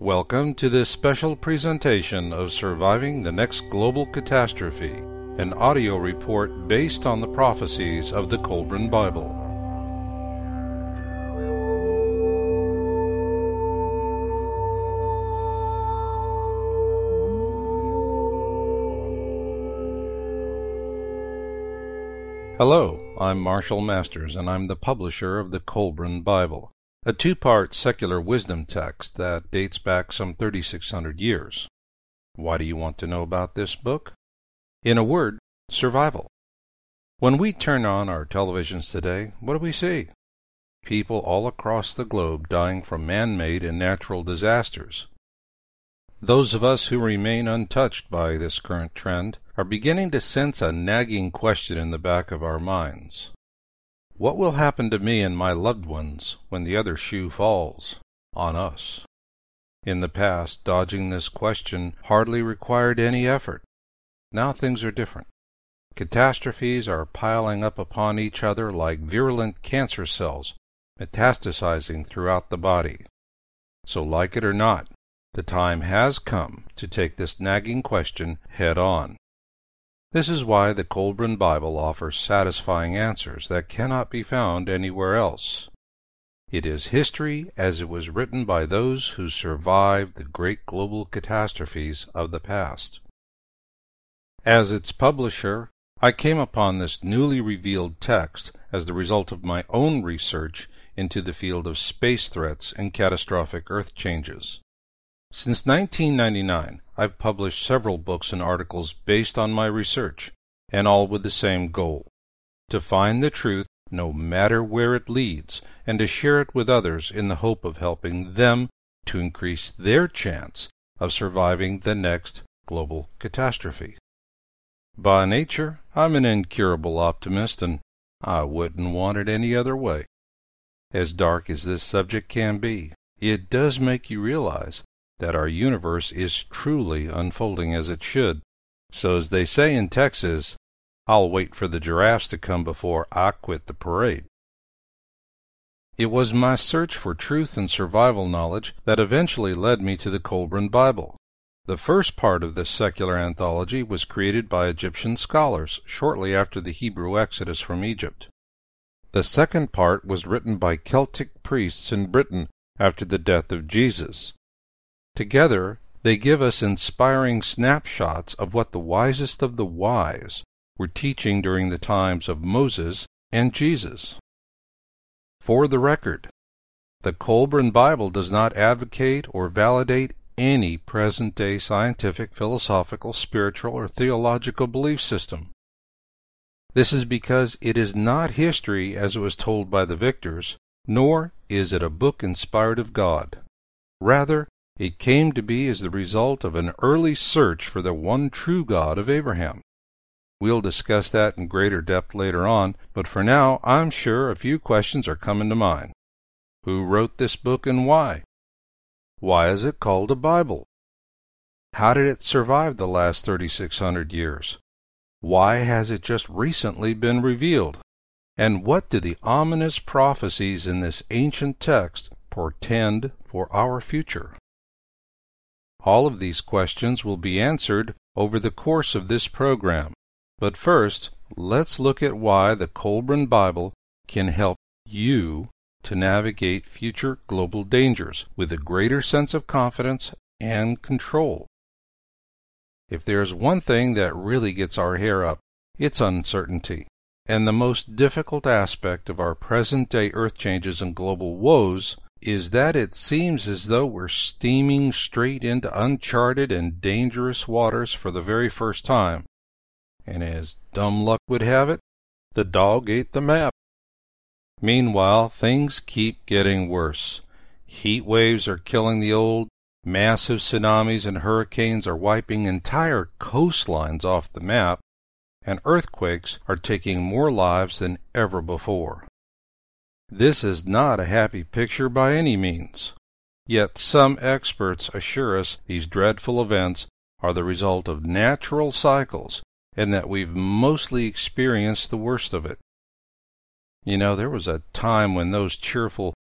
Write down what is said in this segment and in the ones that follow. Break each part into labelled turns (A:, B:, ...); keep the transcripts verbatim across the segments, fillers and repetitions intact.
A: Welcome to this special presentation of Surviving the Next Global Catastrophe, an audio report based on the prophecies of the Kolbrin Bible. Hello, I'm Marshall Masters, and I'm the publisher of the Kolbrin Bible, a two-part secular wisdom text that dates back some thirty-six hundred years. Why do you want to know about this book? In a word, survival. When we turn on our televisions today, what do we see? People all across the globe dying from man-made and natural disasters. Those of us who remain untouched by this current trend are beginning to sense a nagging question in the back of our minds. What will happen to me and my loved ones when the other shoe falls on us? In the past, dodging this question hardly required any effort. Now things are different. Catastrophes are piling up upon each other like virulent cancer cells, metastasizing throughout the body. So, like it or not, the time has come to take this nagging question head on. This is why the Kolbrin Bible offers satisfying answers that cannot be found anywhere else. It is history as it was written by those who survived the great global catastrophes of the past. As its publisher, I came upon this newly revealed text as the result of my own research into the field of space threats and catastrophic earth changes. Since nineteen ninety-nine, I've published several books and articles based on my research, and all with the same goal: to find the truth no matter where it leads, and to share it with others in the hope of helping them to increase their chance of surviving the next global catastrophe. By nature, I'm an incurable optimist, and I wouldn't want it any other way. As dark as this subject can be, it does make you realize that our universe is truly unfolding as it should. So as they say in Texas, I'll wait for the giraffes to come before I quit the parade. It was my search for truth and survival knowledge that eventually led me to the Kolbrin Bible. The first part of this secular anthology was created by Egyptian scholars shortly after the Hebrew exodus from Egypt. The second part was written by Celtic priests in Britain after the death of Jesus. Together, they give us inspiring snapshots of what the wisest of the wise were teaching during the times of Moses and Jesus. For the record, the Kolbrin Bible does not advocate or validate any present-day scientific, philosophical, spiritual, or theological belief system. This is because it is not history as it was told by the victors, nor is it a book inspired of God. Rather, it came to be as the result of an early search for the one true God of Abraham. We'll discuss that in greater depth later on, but for now I'm sure a few questions are coming to mind. Who wrote this book and why? Why is it called a Bible? How did it survive the last thirty-six hundred years? Why has it just recently been revealed? And what do the ominous prophecies in this ancient text portend for our future? All of these questions will be answered over the course of this program. But first, let's look at why the Kolbrin Bible can help you to navigate future global dangers with a greater sense of confidence and control. If there is one thing that really gets our hair up, it's uncertainty. And the most difficult aspect of our present-day earth changes and global woes is that it seems as though we're steaming straight into uncharted and dangerous waters for the very first time. And as dumb luck would have it, the dog ate the map. Meanwhile, things keep getting worse. Heat waves are killing the old, massive tsunamis and hurricanes are wiping entire coastlines off the map, and earthquakes are taking more lives than ever before. This is not a happy picture by any means. Yet some experts assure us these dreadful events are the result of natural cycles, and that we've mostly experienced the worst of it. You know, there was a time when those cheerful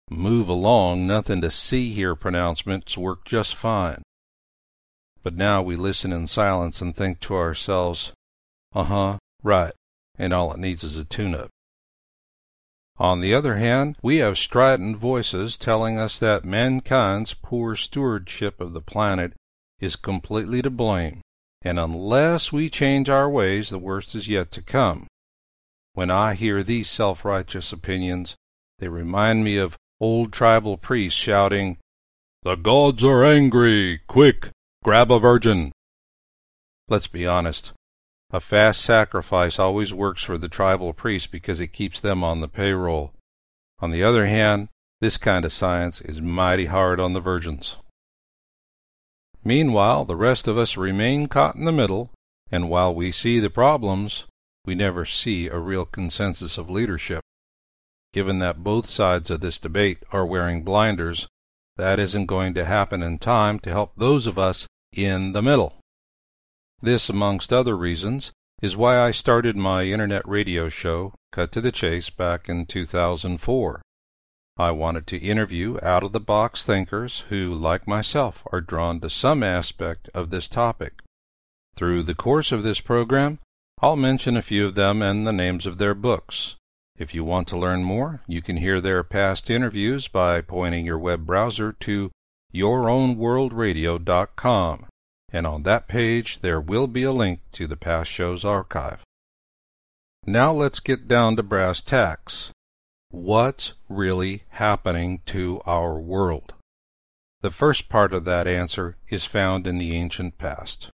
A: move along, nothing to see here pronouncements work just fine. But now we listen in silence and think to ourselves, uh-huh, right, and all it needs is a tune-up. On the other hand, we have strident voices telling us that mankind's poor stewardship of the planet is completely to blame, and unless we change our ways, the worst is yet to come. When I hear these self-righteous opinions, they remind me of old tribal priests shouting, "The gods are angry! Quick, grab a virgin!" Let's be honest. A fast sacrifice always works for the tribal priests because it keeps them on the payroll. On the other hand, this kind of science is mighty hard on the virgins. Meanwhile, the rest of us remain caught in the middle, and while we see the problems, we never see a real consensus of leadership. Given that both sides of this debate are wearing blinders, that isn't going to happen in time to help those of us in the middle. This, amongst other reasons, is why I started my internet radio show, Cut to the Chase, back in two thousand four. I wanted to interview out-of-the-box thinkers who, like myself, are drawn to some aspect of this topic. Through the course of this program, I'll mention a few of them and the names of their books. If you want to learn more, you can hear their past interviews by pointing your web browser to your own world radio dot com. And on that page there will be a link to the past show's archive. Now let's get down to brass tacks. What's really happening to our world? The first part of that answer is found in the ancient past.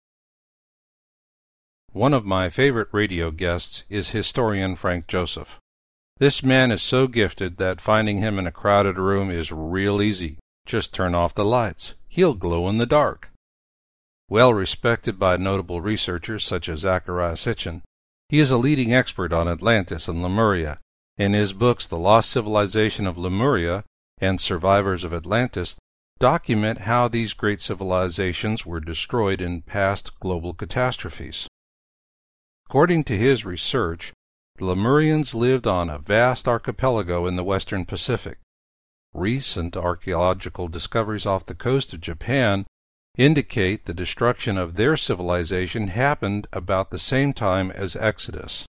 A: One of my favorite radio guests is historian Frank Joseph. This man is so gifted that finding him in a crowded room is real easy. Just turn off the lights. He'll glow in the dark. Well respected by notable researchers such as Zecharia Sitchin, he is a leading expert on Atlantis and Lemuria. In his books The Lost Civilization of Lemuria and Survivors of Atlantis document how these great civilizations were destroyed in past global catastrophes. According to his research, the Lemurians lived on a vast archipelago in the western Pacific. Recent archaeological discoveries off the coast of Japan indicate the destruction of their civilization happened about the same time as Exodus.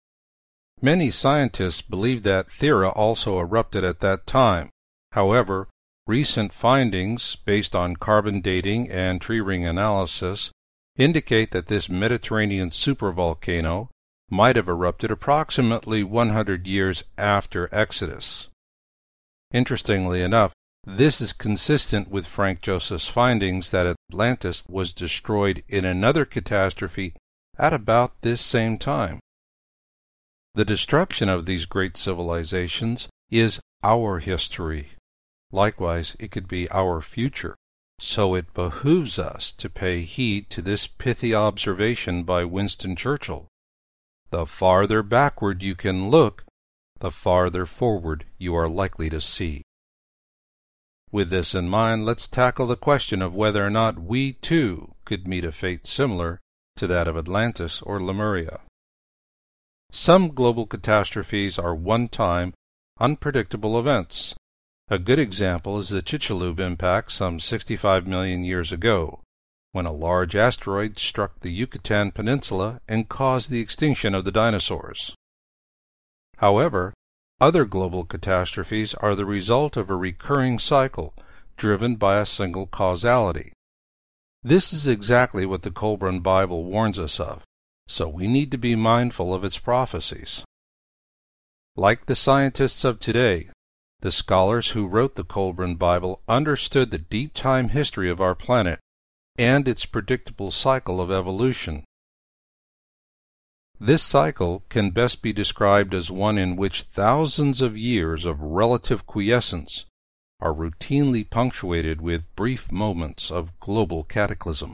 A: Many scientists believe that Thera also erupted at that time. However, recent findings, based on carbon dating and tree ring analysis, indicate that this Mediterranean supervolcano might have erupted approximately one hundred years after Exodus. Interestingly enough, this is consistent with Frank Joseph's findings that Atlantis was destroyed in another catastrophe at about this same time. The destruction of these great civilizations is our history. Likewise, it could be our future. So it behooves us to pay heed to this pithy observation by Winston Churchill. The farther backward you can look, the farther forward you are likely to see. With this in mind, let's tackle the question of whether or not we, too, could meet a fate similar to that of Atlantis or Lemuria. Some global catastrophes are one-time, unpredictable events. A good example is the Chicxulub impact some sixty-five million years ago, when a large asteroid struck the Yucatan Peninsula and caused the extinction of the dinosaurs. However, other global catastrophes are the result of a recurring cycle driven by a single causality. This is exactly what the Kolbrin Bible warns us of, so we need to be mindful of its prophecies. Like the scientists of today, the scholars who wrote the Kolbrin Bible understood the deep time history of our planet and its predictable cycle of evolution. This cycle can best be described as one in which thousands of years of relative quiescence are routinely punctuated with brief moments of global cataclysm.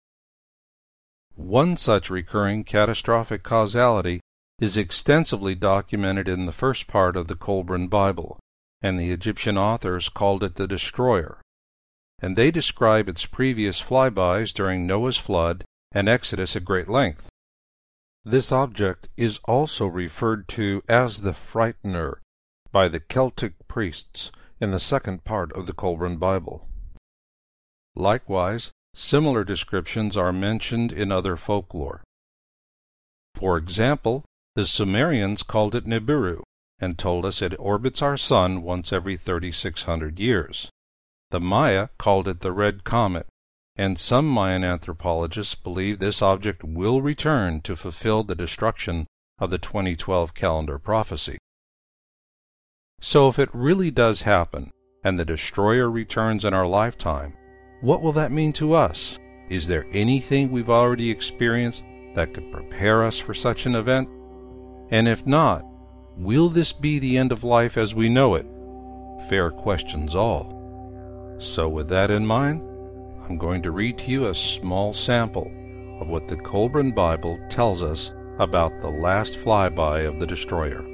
A: One such recurring catastrophic causality is extensively documented in the first part of the Kolbrin Bible, and the Egyptian authors called it the Destroyer, and they describe its previous flybys during Noah's flood and Exodus at great length. This object is also referred to as the Frightener by the Celtic priests in the second part of the Kolbrin Bible. Likewise, similar descriptions are mentioned in other folklore. For example, the Sumerians called it Nibiru, and told us it orbits our sun once every thirty-six hundred years. The Maya called it the Red Comet, and some Mayan anthropologists believe this object will return to fulfill the destruction of the twenty twelve calendar prophecy. So if it really does happen, and the destroyer returns in our lifetime, what will that mean to us? Is there anything we've already experienced that could prepare us for such an event? And if not, will this be the end of life as we know it? Fair questions all. So with that in mind, I'm going to read to you a small sample of what the Kolbrin Bible tells us about the last flyby of the destroyer.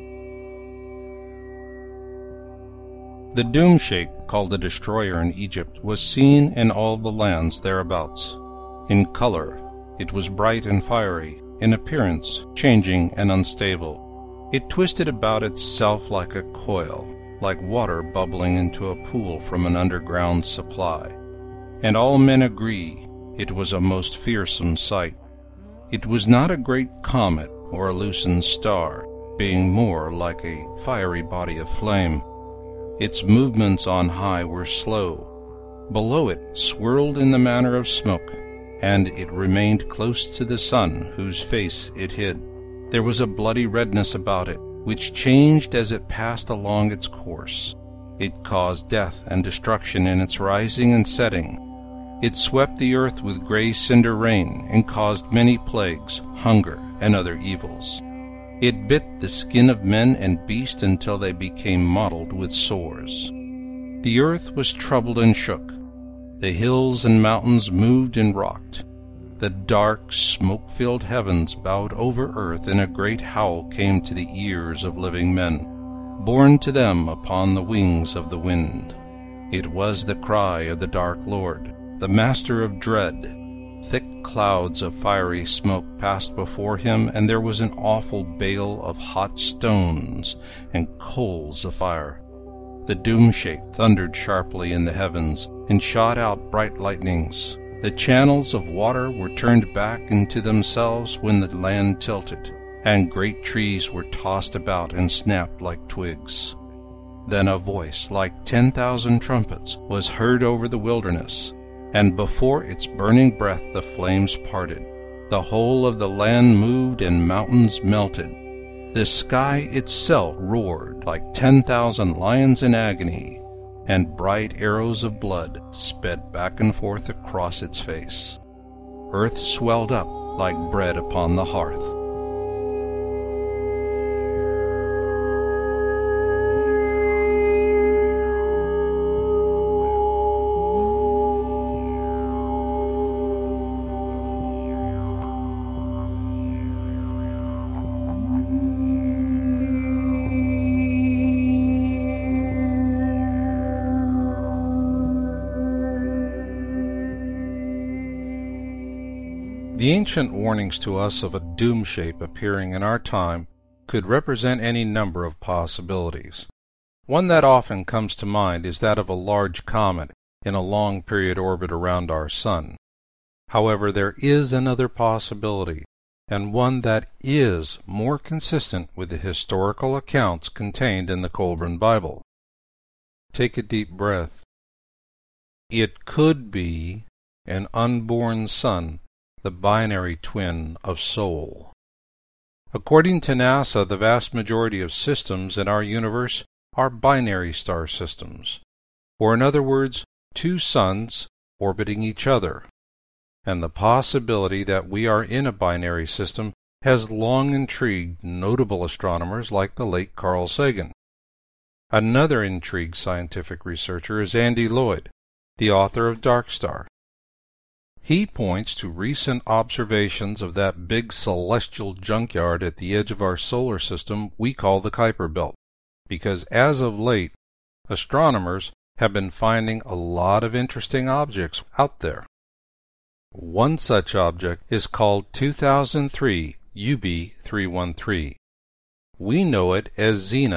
A: The doom shape, called the destroyer in Egypt, was seen in all the lands thereabouts. In color, it was bright and fiery, in appearance, changing and unstable. It twisted about itself like a coil, like water bubbling into a pool from an underground supply. And all men agree it was a most fearsome sight. It was not a great comet or a loosened star, being more like a fiery body of flame. Its movements on high were slow. Below it swirled in the manner of smoke, and it remained close to the sun, whose face it hid. There was a bloody redness about it, which changed as it passed along its course. It caused death and destruction in its rising and setting. It swept the earth with gray cinder rain, and caused many plagues, hunger, and other evils. It bit the skin of men and beasts until they became mottled with sores. The earth was troubled and shook. The hills and mountains moved and rocked. The dark, smoke-filled heavens bowed over earth, and a great howl came to the ears of living men, borne to them upon the wings of the wind. It was the cry of the dark Lord, the Master of dread. Thick clouds of fiery smoke passed before him, and there was an awful bale of hot stones and coals of fire. The doom shape thundered sharply in the heavens, and shot out bright lightnings. The channels of water were turned back into themselves when the land tilted, and great trees were tossed about and snapped like twigs. Then a voice like ten thousand trumpets was heard over the wilderness, and before its burning breath the flames parted. The whole of the land moved, and mountains melted. The sky itself roared like ten thousand lions in agony, and bright arrows of blood sped back and forth across its face. Earth swelled up like bread upon the hearth. The ancient warnings to us of a doom shape appearing in our time could represent any number of possibilities. One that often comes to mind is that of a large comet in a long period orbit around our sun. However, there is another possibility, and one that is more consistent with the historical accounts contained in the Kolbrin Bible. Take a deep breath. It could be an unborn sun, the binary twin of Sol. According to NASA, the vast majority of systems in our universe are binary star systems, or in other words, two suns orbiting each other. And the possibility that we are in a binary system has long intrigued notable astronomers like the late Carl Sagan. Another intrigued scientific researcher is Andy Lloyd, the author of Dark Star. He points to recent observations of that big celestial junkyard at the edge of our solar system we call the Kuiper Belt, because as of late, astronomers have been finding a lot of interesting objects out there. One such object is called two thousand three U B three one three. We know it as Xena,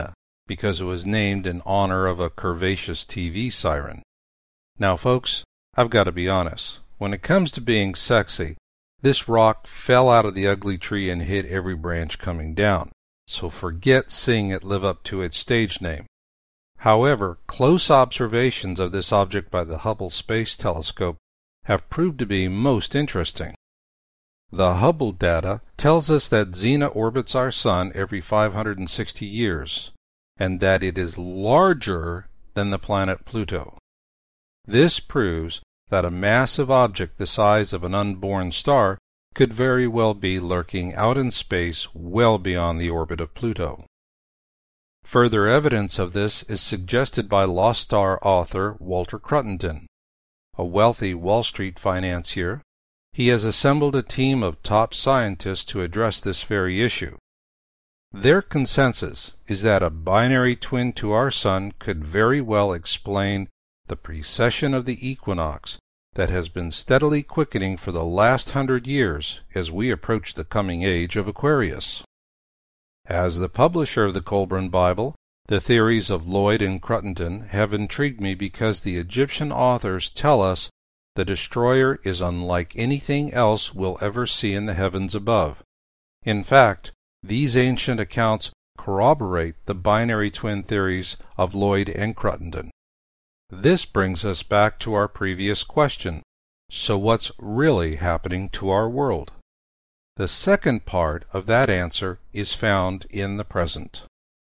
A: because it was named in honor of a curvaceous T V siren. Now folks, I've got to be honest. When it comes to being sexy, this rock fell out of the ugly tree and hit every branch coming down, so forget seeing it live up to its stage name. However, close observations of this object by the Hubble Space Telescope have proved to be most interesting. The Hubble data tells us that Xena orbits our Sun every five hundred sixty years, and that it is larger than the planet Pluto. This proves that a massive object the size of an unborn star could very well be lurking out in space well beyond the orbit of Pluto. Further evidence of this is suggested by Lost Star author Walter Cruttenden. A wealthy Wall Street financier, he has assembled a team of top scientists to address this very issue. Their consensus is that a binary twin to our Sun could very well explain the precession of the equinox that has been steadily quickening for the last hundred years as we approach the coming age of Aquarius. As the publisher of the Colburn Bible, the theories of Lloyd and Cruttenden have intrigued me because the Egyptian authors tell us the destroyer is unlike anything else we'll ever see in the heavens above. In fact, these ancient accounts corroborate the binary twin theories of Lloyd and Cruttenden. This brings us back to our previous question. So what's really happening to our world? The second part of that answer is found in the present.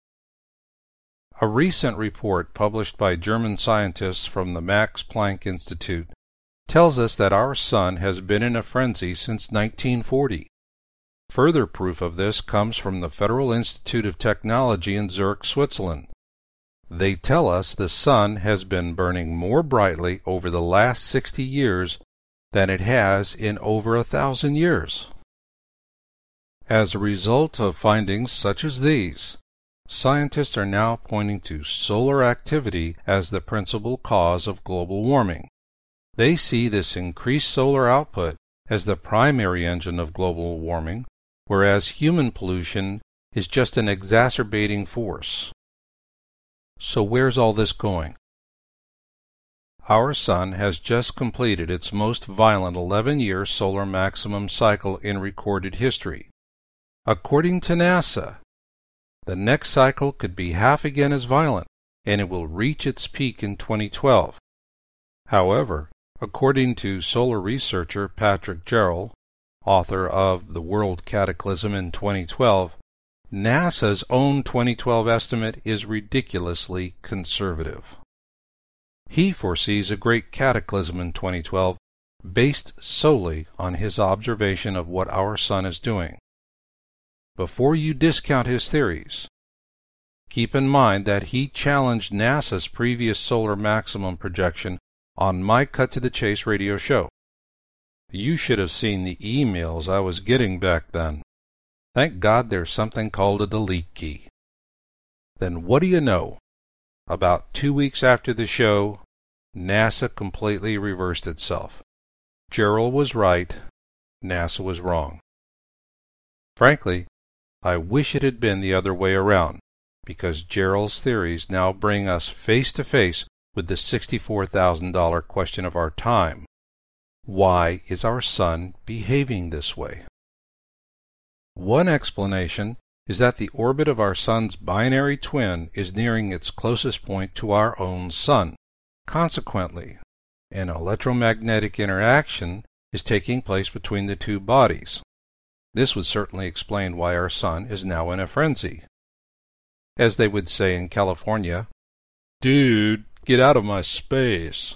A: A recent report published by German scientists from the Max Planck Institute tells us that our Sun has been in a frenzy since nineteen forty. Further proof of this comes from the Federal Institute of Technology in Zurich, Switzerland. They tell us the Sun has been burning more brightly over the last sixty years than it has in over a thousand years. As a result of findings such as these, scientists are now pointing to solar activity as the principal cause of global warming. They see this increased solar output as the primary engine of global warming, whereas human pollution is just an exacerbating force. So where's all this going? Our Sun has just completed its most violent eleven-year solar maximum cycle in recorded history. According to NASA, the next cycle could be half again as violent, and it will reach its peak in twenty twelve. However, according to solar researcher Patrick Jarrell, author of The World Cataclysm in twenty twelve, NASA's own twenty twelve estimate is ridiculously conservative. He foresees a great cataclysm in twenty twelve based solely on his observation of what our Sun is doing. Before you discount his theories, keep in mind that he challenged NASA's previous solar maximum projection on my Cut to the Chase radio show. You should have seen the emails I was getting back then. Thank God there's something called a delete key. Then what do you know? About two weeks after the show, NASA completely reversed itself. Jarrell was right, NASA was wrong. Frankly, I wish it had been the other way around, because Jarrell's theories now bring us face to face with the sixty-four thousand dollar question of our time. Why is our Sun behaving this way? One explanation is that the orbit of our Sun's binary twin is nearing its closest point to our own Sun. Consequently, an electromagnetic interaction is taking place between the two bodies. This would certainly explain why our Sun is now in a frenzy. As they would say in California, "Dude, get out of my space."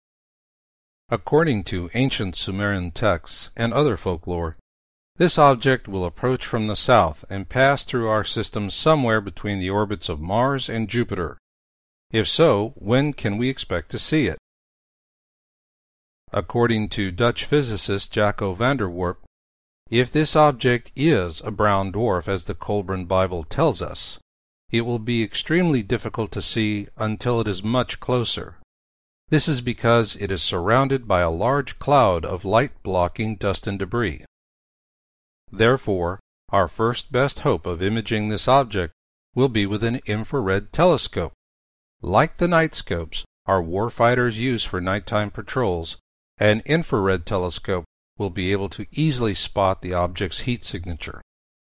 A: According to ancient Sumerian texts and other folklore, this object will approach from the south and pass through our system somewhere between the orbits of Mars and Jupiter. If so, when can we expect to see it? According to Dutch physicist Jaco van der Warp, if this object is a brown dwarf as the Colburn Bible tells us, it will be extremely difficult to see until it is much closer. This is because it is surrounded by a large cloud of light-blocking dust and debris. Therefore, our first best hope of imaging this object will be with an infrared telescope. Like the night scopes our warfighters use for nighttime patrols, an infrared telescope will be able to easily spot the object's heat signature.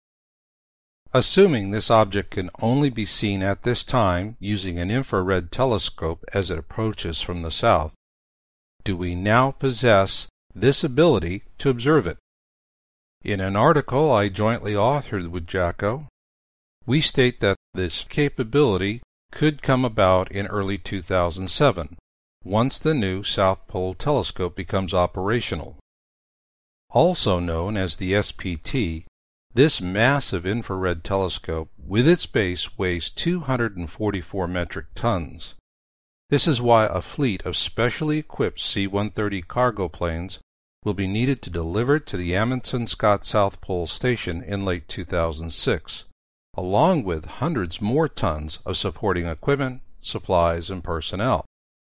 A: Assuming this object can only be seen at this time using an infrared telescope as it approaches from the south, do we now possess this ability to observe it? In an article I jointly authored with Jacko, we state that this capability could come about in early two thousand seven, once the new South Pole Telescope becomes operational. Also known as the S P T, this massive infrared telescope with its base weighs two hundred forty-four metric tons. This is why a fleet of specially equipped C one thirty cargo planes will be needed to deliver it to the Amundsen Scott South Pole Station in late two thousand six, along with hundreds more tons of supporting equipment, supplies, and personnel.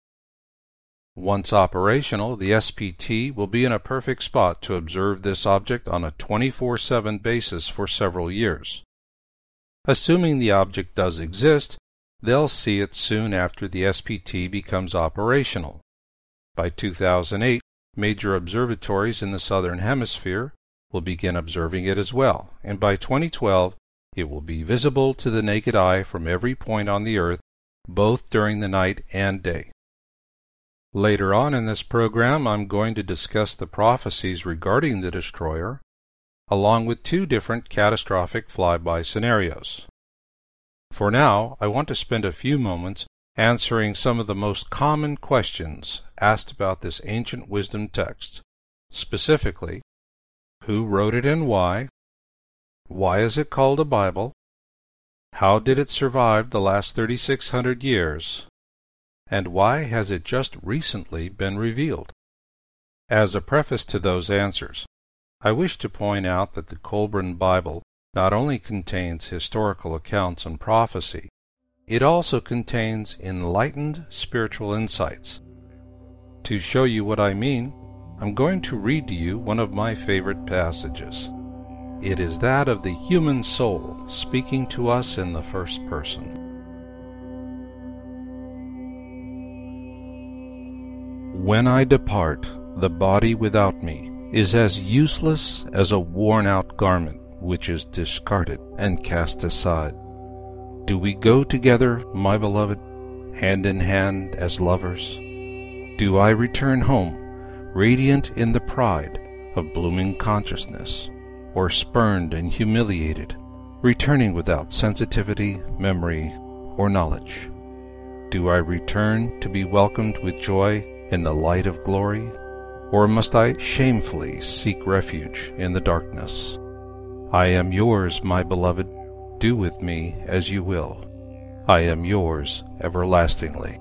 A: Once operational, the S P T will be in a perfect spot to observe this object on a twenty-four seven basis for several years. Assuming the object does exist, they'll see it soon after the S P T becomes operational. By two thousand eight, major observatories in the southern hemisphere will begin observing it as well, and by twenty twelve it will be visible to the naked eye from every point on the Earth, both during the night and day. Later on in this program, I'm going to discuss the prophecies regarding the destroyer, along with two different catastrophic flyby scenarios. For now, I want to spend a few moments answering some of the most common questions asked about this ancient wisdom text. Specifically, who wrote it and why? Why is it called a Bible? How did it survive the last thirty-six hundred years? And why has it just recently been revealed? As a preface to those answers, I wish to point out that the Kolbrin Bible not only contains historical accounts and prophecy, it also contains enlightened spiritual insights. To show you what I mean, I'm going to read to you one of my favorite passages. It is that of the human soul speaking to us in the first person. When I depart, the body without me is as useless as a worn-out garment which is discarded and cast aside. Do we go together, my beloved, hand in hand as lovers? Do I return home, radiant in the pride of blooming consciousness, or spurned and humiliated, returning without sensitivity, memory, or knowledge? Do I return to be welcomed with joy in the light of glory, or must I shamefully seek refuge in the darkness? I am yours, my beloved. Do with me as you will. I am yours everlastingly.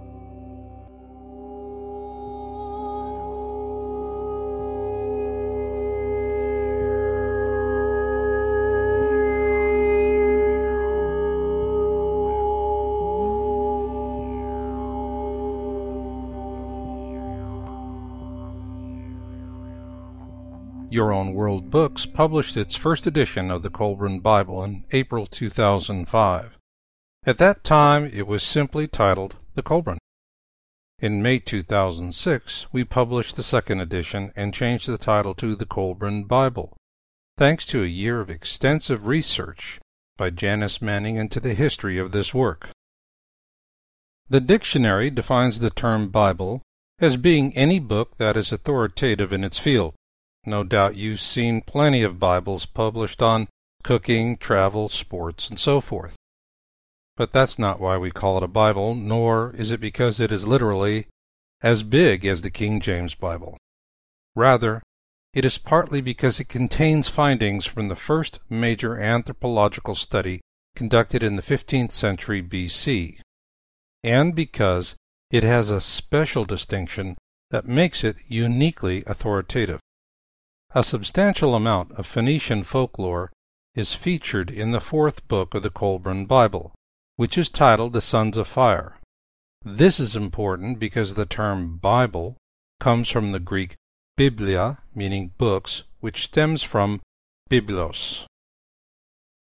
A: Your Own World Books published its first edition of the Kolbrin Bible in April two thousand five. At that time, it was simply titled The Kolbrin. In May two thousand six, we published the second edition and changed the title to The Kolbrin Bible, thanks to a year of extensive research by Janice Manning into the history of this work. The dictionary defines the term Bible as being any book that is authoritative in its field. No doubt you've seen plenty of Bibles published on cooking, travel, sports, and so forth. But that's not why we call it a Bible, nor is it because it is literally as big as the King James Bible. Rather, it is partly because it contains findings from the first major anthropological study conducted in the fifteenth century B C, and because it has a special distinction that makes it uniquely authoritative. A substantial amount of Phoenician folklore is featured in the fourth book of the Kolbrin Bible, which is titled The Sons of Fire. This is important because the term Bible comes from the Greek biblia, meaning books, which stems from biblos.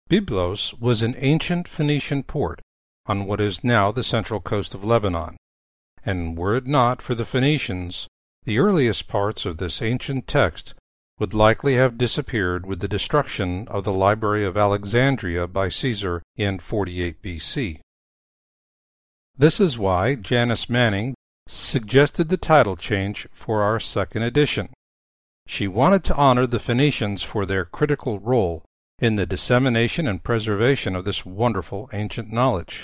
A: Byblos was an ancient Phoenician port on what is now the central coast of Lebanon, and were it not for the Phoenicians, the earliest parts of this ancient text would likely have disappeared with the destruction of the Library of Alexandria by Caesar in forty-eight B C. This is why Janice Manning suggested the title change for our second edition. She wanted to honor the Phoenicians for their critical role in the dissemination and preservation of this wonderful ancient knowledge.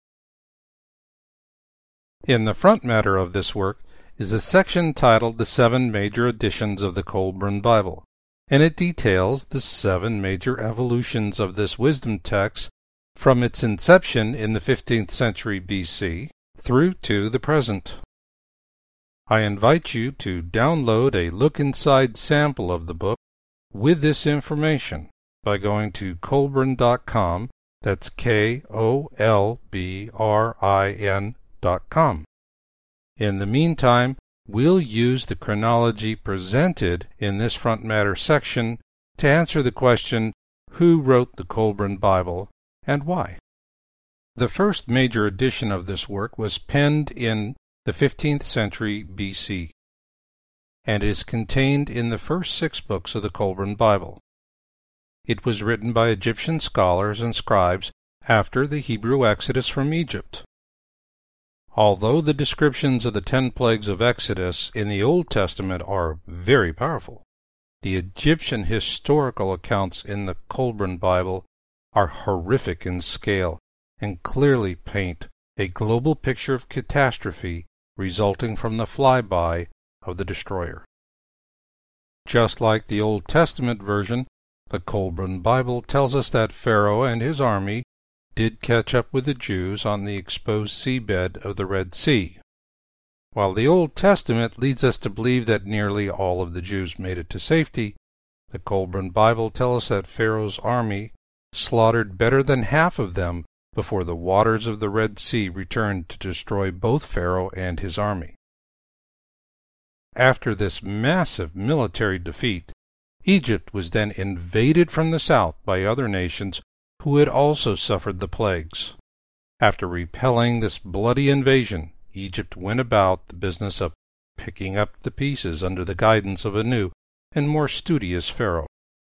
A: In the front matter of this work is a section titled The Seven Major Editions of the Colburn Bible, and it details the seven major evolutions of this wisdom text from its inception in the fifteenth century B C through to the present. I invite you to download a look-inside sample of the book with this information by going to Kolbrin dot com, that's K O L B R I N dot com. In the meantime, we'll use the chronology presented in this front matter section to answer the question, who wrote the Colburn Bible and why? The first major edition of this work was penned in the fifteenth century B C, and is contained in the first six books of the Colburn Bible. It was written by Egyptian scholars and scribes after the Hebrew exodus from Egypt. Although the descriptions of the ten plagues of Exodus in the Old Testament are very powerful, the Egyptian historical accounts in the Colburn Bible are horrific in scale and clearly paint a global picture of catastrophe resulting from the flyby of the destroyer. Just like the Old Testament version, the Colburn Bible tells us that Pharaoh and his army did catch up with the Jews on the exposed seabed of the Red Sea, while the Old Testament leads us to believe that nearly all of the Jews made it to safety. The Colburn Bible tells us that Pharaoh's army slaughtered better than half of them before the waters of the Red Sea returned to destroy both Pharaoh and his army. After this massive military defeat, Egypt was then invaded from the south by other nations who had also suffered the plagues. After repelling this bloody invasion, Egypt went about the business of picking up the pieces under the guidance of a new and more studious Pharaoh.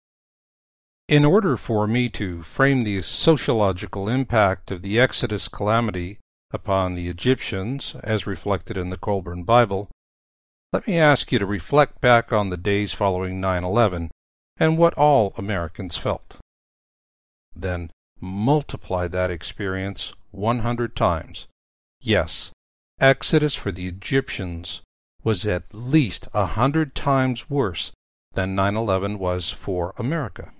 A: In order for me to frame the sociological impact of the Exodus calamity upon the Egyptians as reflected in the Colburn Bible, let me ask you to reflect back on the days following nine eleven and what all Americans felt. Then multiply that experience one hundred times. Yes, Exodus for the Egyptians was at least a hundred times worse than nine eleven was for America.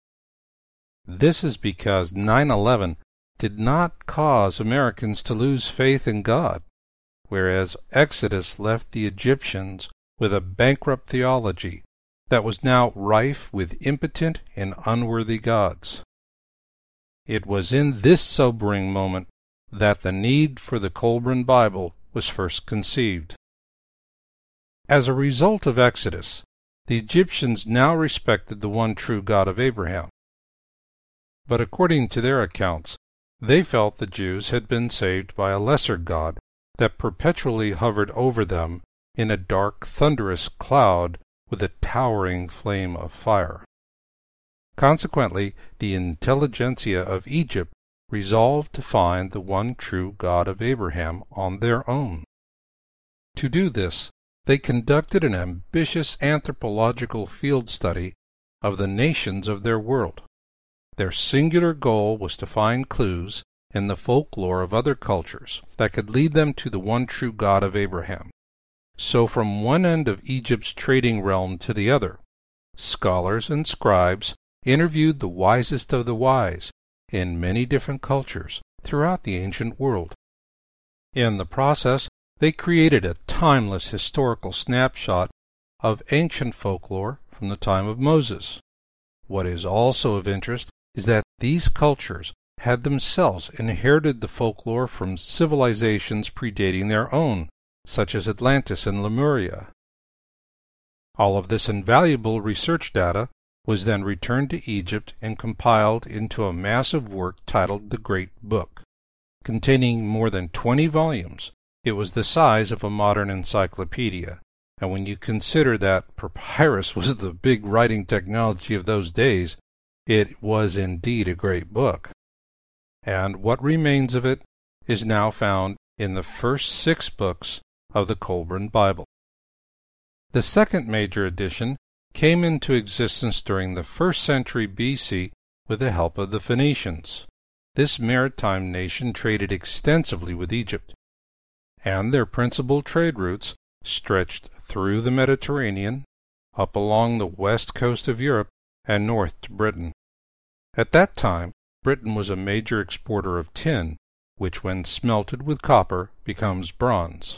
A: This is because nine eleven did not cause Americans to lose faith in God, whereas Exodus left the Egyptians with a bankrupt theology that was now rife with impotent and unworthy gods. It was in this sobering moment that the need for the Colburn Bible was first conceived. As a result of Exodus, the Egyptians now respected the one true God of Abraham. But according to their accounts, they felt the Jews had been saved by a lesser god that perpetually hovered over them in a dark, thunderous cloud with a towering flame of fire. Consequently, the intelligentsia of Egypt resolved to find the one true God of Abraham on their own. To do this, they conducted an ambitious anthropological field study of the nations of their world. Their singular goal was to find clues in the folklore of other cultures that could lead them to the one true God of Abraham. So from one end of Egypt's trading realm to the other, scholars and scribes interviewed the wisest of the wise in many different cultures throughout the ancient world. In the process, they created a timeless historical snapshot of ancient folklore from the time of Moses. What is also of interest is that these cultures had themselves inherited the folklore from civilizations predating their own, such as Atlantis and Lemuria. All of this invaluable research data was then returned to Egypt and compiled into a massive work titled the Great Book. Containing more than twenty volumes, it was the size of a modern encyclopedia, and when you consider that papyrus was the big writing technology of those days, it was indeed a great book. And what remains of it is now found in the first six books of the Colburn Bible. The second major edition came into existence during the first century B C with the help of the Phoenicians. This maritime nation traded extensively with Egypt, and their principal trade routes stretched through the Mediterranean, up along the west coast of Europe, and north to Britain. At that time, Britain was a major exporter of tin, which when smelted with copper becomes bronze.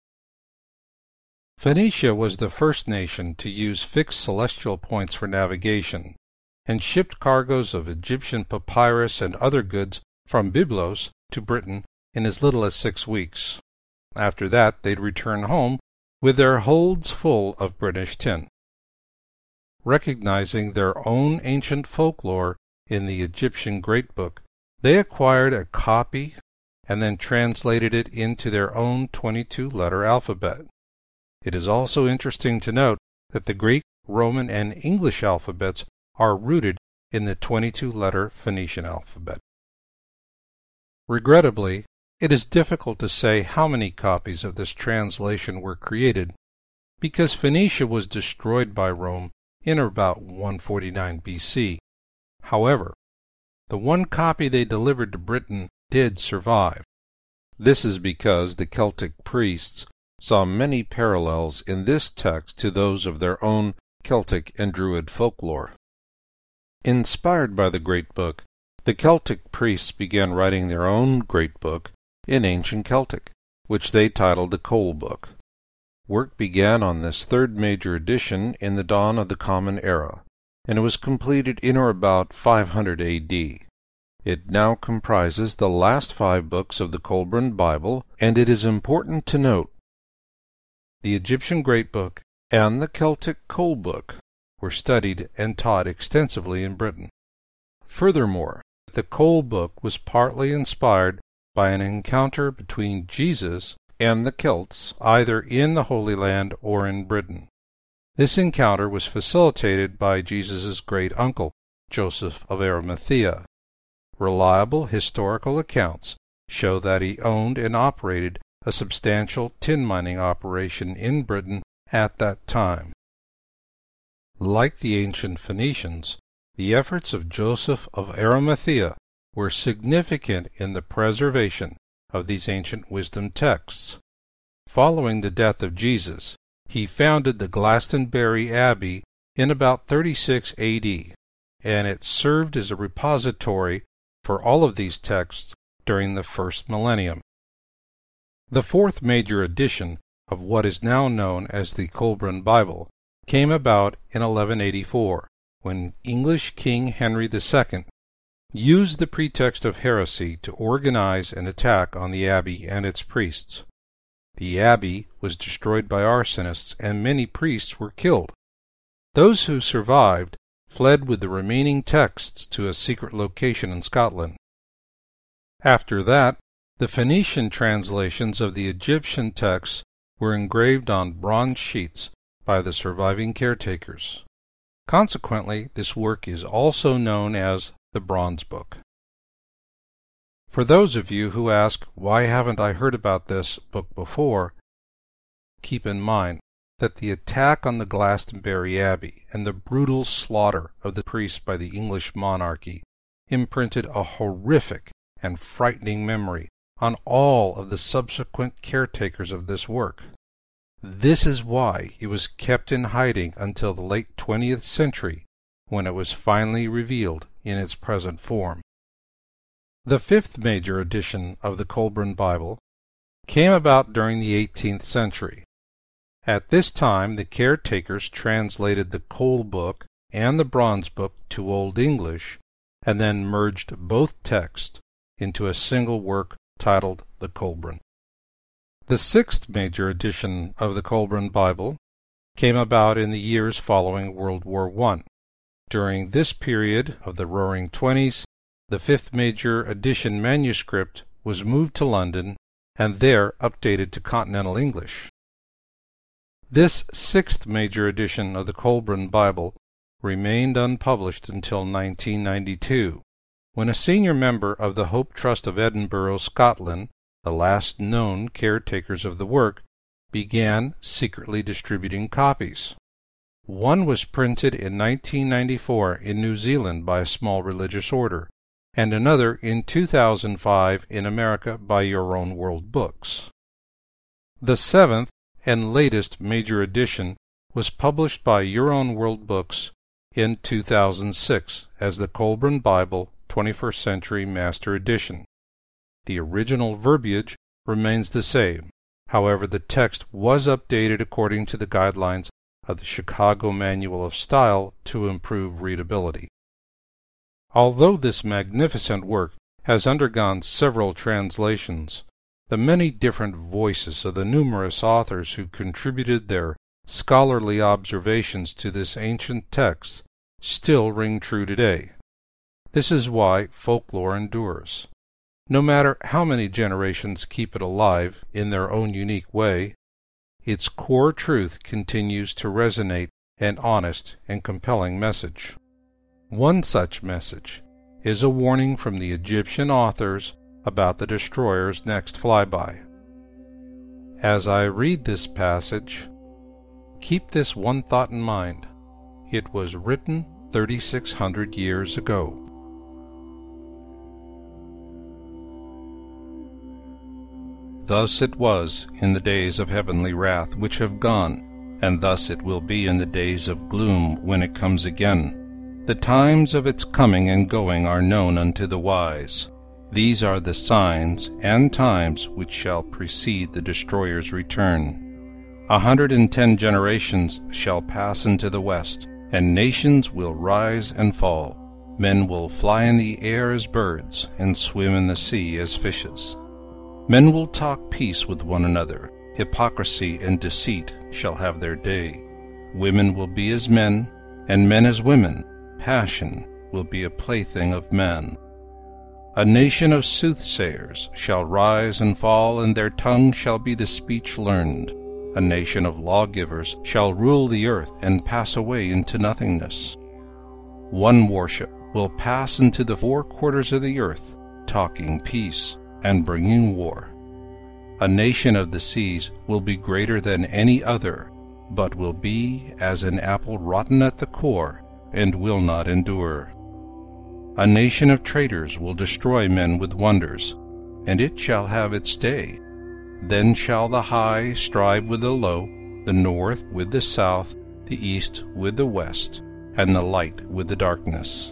A: Phoenicia was the first nation to use fixed celestial points for navigation, and shipped cargoes of Egyptian papyrus and other goods from Byblos to Britain in as little as six weeks. After that they'd return home with their holds full of British tin. Recognizing their own ancient folklore in the Egyptian Great Book, they acquired a copy and then translated it into their own twenty-two letter alphabet. It is also interesting to note that the Greek, Roman, and English alphabets are rooted in the twenty-two letter Phoenician alphabet. Regrettably, it is difficult to say how many copies of this translation were created, because Phoenicia was destroyed by Rome in about one forty-nine B C. However, the one copy they delivered to Britain did survive. This is because the Celtic priests saw many parallels in this text to those of their own Celtic and Druid folklore. Inspired by the Great Book, the Celtic priests began writing their own Great Book in ancient Celtic, which they titled the Cole Book. Work began on this third major edition in the dawn of the Common Era, and it was completed in or about five hundred A D. It now comprises the last five books of the Colburn Bible, and it is important to note the Egyptian Great Book and the Celtic Cole Book were studied and taught extensively in Britain. Furthermore, the Cole Book was partly inspired by an encounter between Jesus and the Celts, either in the Holy Land or in Britain. This encounter was facilitated by Jesus' great uncle, Joseph of Arimathea. Reliable historical accounts show that he owned and operated a substantial tin mining operation in Britain at that time. Like the ancient Phoenicians, the efforts of Joseph of Arimathea were significant in the preservation of these ancient wisdom texts. Following the death of Jesus, he founded the Glastonbury Abbey in about thirty-six A D, and it served as a repository for all of these texts during the first millennium. The fourth major edition of what is now known as the Colburn Bible came about in eleven eighty-four, when English King Henry the Second used the pretext of heresy to organize an attack on the abbey and its priests. The abbey was destroyed by arsonists, and many priests were killed. Those who survived fled with the remaining texts to a secret location in Scotland. After that, the Phoenician translations of the Egyptian texts were engraved on bronze sheets by the surviving caretakers. Consequently, this work is also known as the Bronze Book. For those of you who ask, why haven't I heard about this book before, keep in mind that the attack on the Glastonbury Abbey and the brutal slaughter of the priests by the English monarchy imprinted a horrific and frightening memory on all of the subsequent caretakers of this work. This is why it was kept in hiding until the late twentieth century, when it was finally revealed in its present form. The fifth major edition of the Colburn Bible came about during the eighteenth century. At this time the caretakers translated the Cole Book and the Bronze Book to Old English, and then merged both texts into a single work titled the Colburn. The sixth major edition of the Colburn Bible came about in the years following World War One. During this period of the Roaring Twenties, the fifth major edition manuscript was moved to London and there updated to Continental English. This sixth major edition of the Colburn Bible remained unpublished until nineteen ninety-two, when a senior member of the Hope Trust of Edinburgh, Scotland, the last known caretakers of the work, began secretly distributing copies. One was printed in nineteen ninety-four in New Zealand by a small religious order, and another in two thousand five in America by Your Own World Books. The seventh and latest major edition was published by Your Own World Books in two thousand six as the Colburn Bible twenty-first Century Master Edition. The original verbiage remains the same. However, the text was updated according to the guidelines of the Chicago Manual of Style to improve readability. Although this magnificent work has undergone several translations, the many different voices of the numerous authors who contributed their scholarly observations to this ancient text still ring true today. This is why folklore endures. No matter how many generations keep it alive in their own unique way, its core truth continues to resonate an honest and compelling message. One such message is a warning from the Egyptian authors about the destroyer's next flyby. As I read this passage, keep this one thought in mind. It was written thirty-six hundred years ago. Thus it was in the days of heavenly wrath which have gone, and thus it will be in the days of gloom when it comes again. The times of its coming and going are known unto the wise. These are the signs and times which shall precede the destroyer's return. A hundred and ten generations shall pass into the west, and nations will rise and fall. Men will fly in the air as birds, and swim in the sea as fishes. Men will talk peace with one another. Hypocrisy and deceit shall have their day. Women will be as men, and men as women. Passion will be a plaything of men. A nation of soothsayers shall rise and fall, and their tongue shall be the speech learned. A nation of lawgivers shall rule the earth and pass away into nothingness. One worship will pass into the four quarters of the earth, talking peace and bringing war. A nation of the seas will be greater than any other, but will be as an apple rotten at the core, and will not endure. A nation of traitors will destroy men with wonders, and it shall have its day. Then shall the high strive with the low, the north with the south, the east with the west, and the light with the darkness.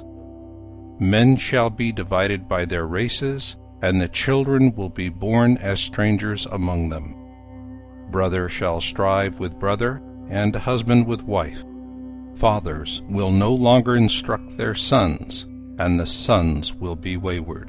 A: Men shall be divided by their races, and the children will be born as strangers among them. Brother shall strive with brother, and husband with wife. Fathers will no longer instruct their sons, and the sons will be wayward.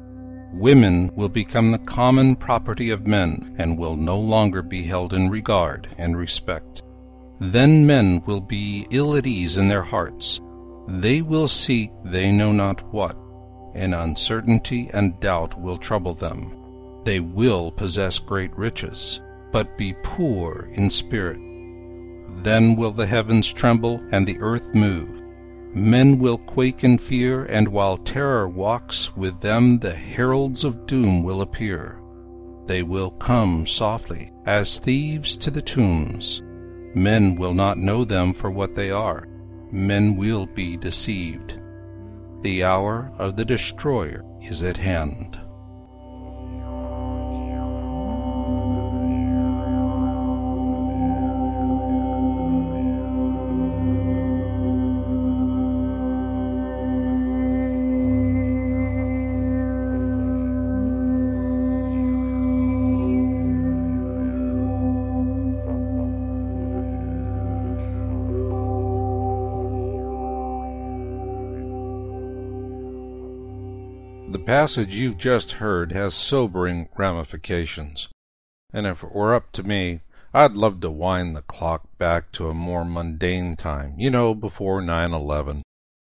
A: Women will become the common property of men, and will no longer be held in regard and respect. Then men will be ill at ease in their hearts. They will seek they know not what, and uncertainty and doubt will trouble them. They will possess great riches, but be poor in spirit. Then will the heavens tremble and the earth move. Men will quake in fear, and while terror walks with them, the heralds of doom will appear. They will come softly, as thieves to the tombs. Men will not know them for what they are. Men will be deceived. The hour of the destroyer is at hand. The passage you've just heard has sobering ramifications, and if it were up to me, I'd love to wind the clock back to a more mundane time, you know, before nine eleven.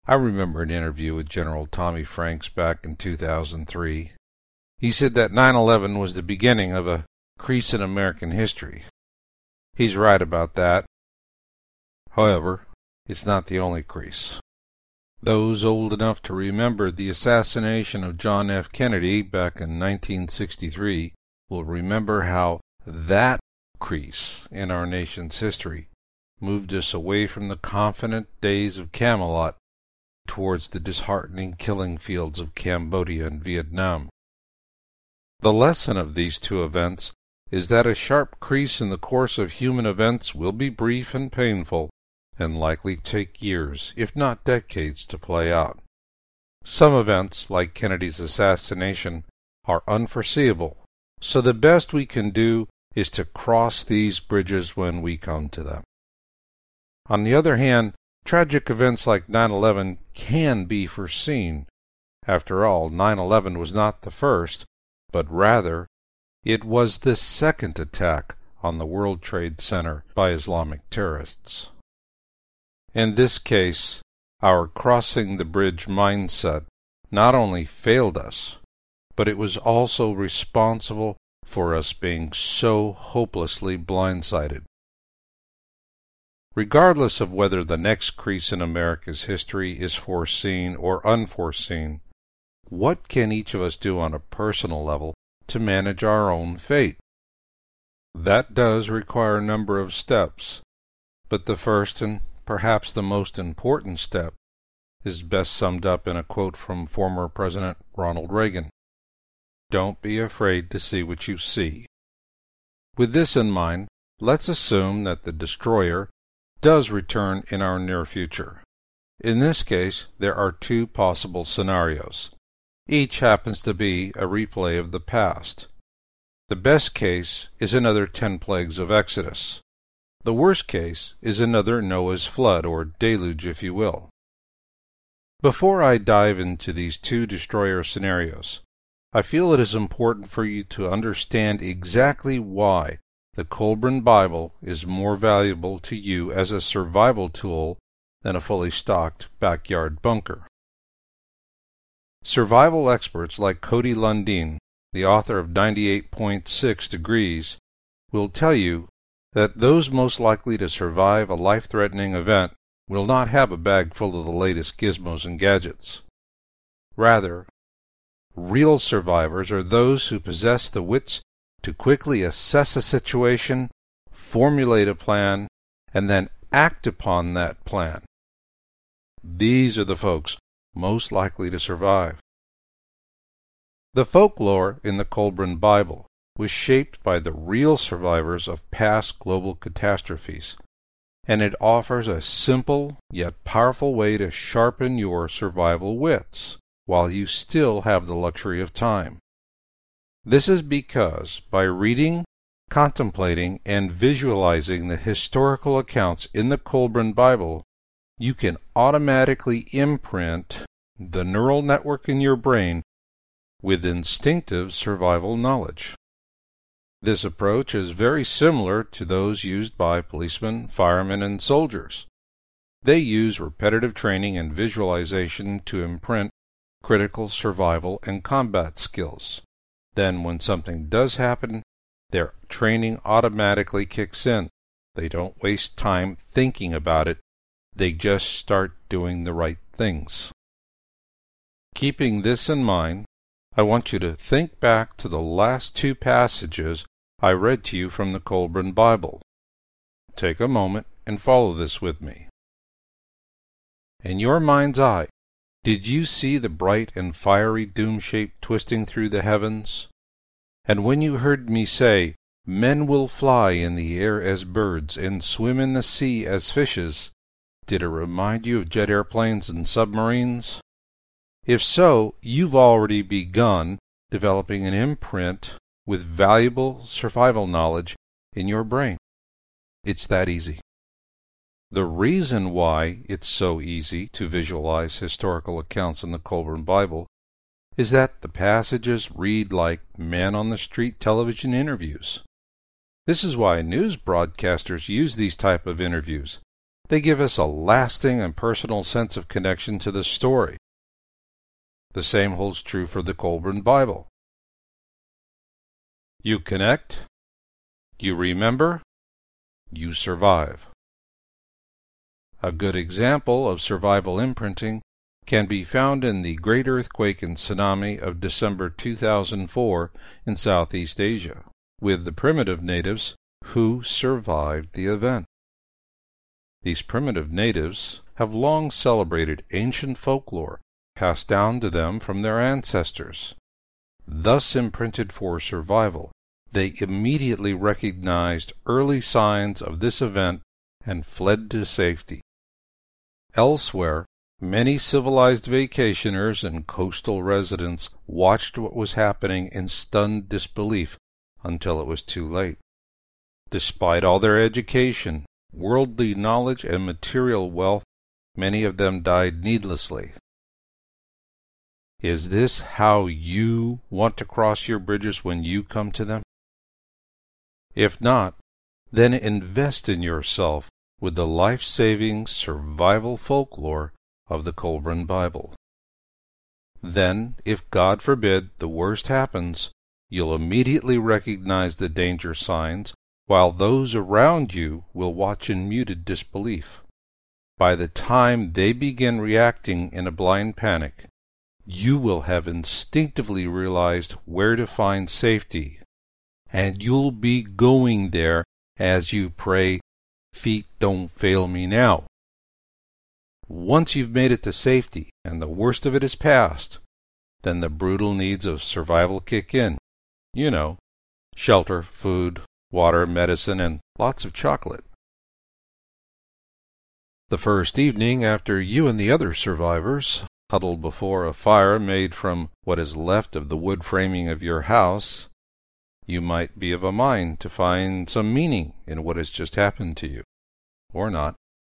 A: I remember an interview with General Tommy Franks back in two thousand three. He said that nine eleven was the beginning of a crease in American history. He's right about that. However, it's not the only crease. Those old enough to remember the assassination of John F. Kennedy back in nineteen sixty-three will remember how that crease in our nation's history moved us away from the confident days of Camelot towards the disheartening killing fields of Cambodia and Vietnam. The lesson of these two events is that a sharp crease in the course of human events will be brief and painful, and likely take years, if not decades, to play out. Some events, like Kennedy's assassination, are unforeseeable, so the best we can do is to cross these bridges when we come to them. On the other hand, tragic events like nine eleven can be foreseen. After all, nine eleven was not the first, but rather it was the second attack on the World Trade Center by Islamic terrorists. In this case, our crossing the bridge mindset not only failed us, but it was also responsible for us being so hopelessly blindsided. Regardless of whether the next crease in America's history is foreseen or unforeseen, what can each of us do on a personal level to manage our own fate? That does require a number of steps, but the first and perhaps the most important step is best summed up in a quote from former President Ronald Reagan. Don't be afraid to see what you see. With this in mind, let's assume that the destroyer does return in our near future. In this case, there are two possible scenarios. Each happens to be a replay of the past. The best case is another ten plagues of Exodus. The worst case is another Noah's flood, or deluge if you will. Before I dive into these two destroyer scenarios, I feel it is important for you to understand exactly why the Kolbrin Bible is more valuable to you as a survival tool than a fully stocked backyard bunker. Survival experts like Cody Lundin, the author of ninety-eight point six Degrees, will tell you that those most likely to survive a life-threatening event will not have a bag full of the latest gizmos and gadgets. Rather, real survivors are those who possess the wits to quickly assess a situation, formulate a plan, and then act upon that plan. These are the folks most likely to survive. The folklore in the Kolbrin Bible was shaped by the real survivors of past global catastrophes, and it offers a simple yet powerful way to sharpen your survival wits while you still have the luxury of time. This is because by reading, contemplating, and visualizing the historical accounts in the Kolbrin Bible, you can automatically imprint the neural network in your brain with instinctive survival knowledge. This approach is very similar to those used by policemen, firemen, and soldiers. They use repetitive training and visualization to imprint critical survival and combat skills. Then when something does happen, their training automatically kicks in. They don't waste time thinking about it. They just start doing the right things. Keeping this in mind, I want you to think back to the last two passages I read to you from the Kolbrin Bible. Take a moment and follow this with me. In your mind's eye, did you see the bright and fiery doom shape twisting through the heavens? And when you heard me say, men will fly in the air as birds and swim in the sea as fishes, did it remind you of jet airplanes and submarines? If so, you've already begun developing an imprint with valuable survival knowledge in your brain. It's that easy. The reason why it's so easy to visualize historical accounts in the Kolbrin Bible is that the passages read like man-on-the-street television interviews. This is why news broadcasters use these type of interviews. They give us a lasting and personal sense of connection to the story. The same holds true for the Kolbrin Bible. You connect, you remember, you survive. A good example of survival imprinting can be found in the great earthquake and tsunami of December two thousand four in Southeast Asia, with the primitive natives who survived the event. These primitive natives have long celebrated ancient folklore passed down to them from their ancestors. Thus imprinted for survival, they immediately recognized early signs of this event and fled to safety. Elsewhere, many civilized vacationers and coastal residents watched what was happening in stunned disbelief until it was too late. Despite all their education, worldly knowledge, and material wealth, many of them died needlessly. Is this how you want to cross your bridges when you come to them? If not, then invest in yourself with the life-saving survival folklore of the Kolbrin Bible. Then, if God forbid the worst happens, you'll immediately recognize the danger signs, while those around you will watch in muted disbelief. By the time they begin reacting in a blind panic, you will have instinctively realized where to find safety, and you'll be going there as you pray, "Feet don't fail me now." Once you've made it to safety and the worst of it is past, then the brutal needs of survival kick in. You know, shelter, food, water, medicine, and lots of chocolate. The first evening after you and the other survivors huddle before a fire made from what is left of the wood framing of your house, you might be of a mind to find some meaning in what has just happened to you, or not.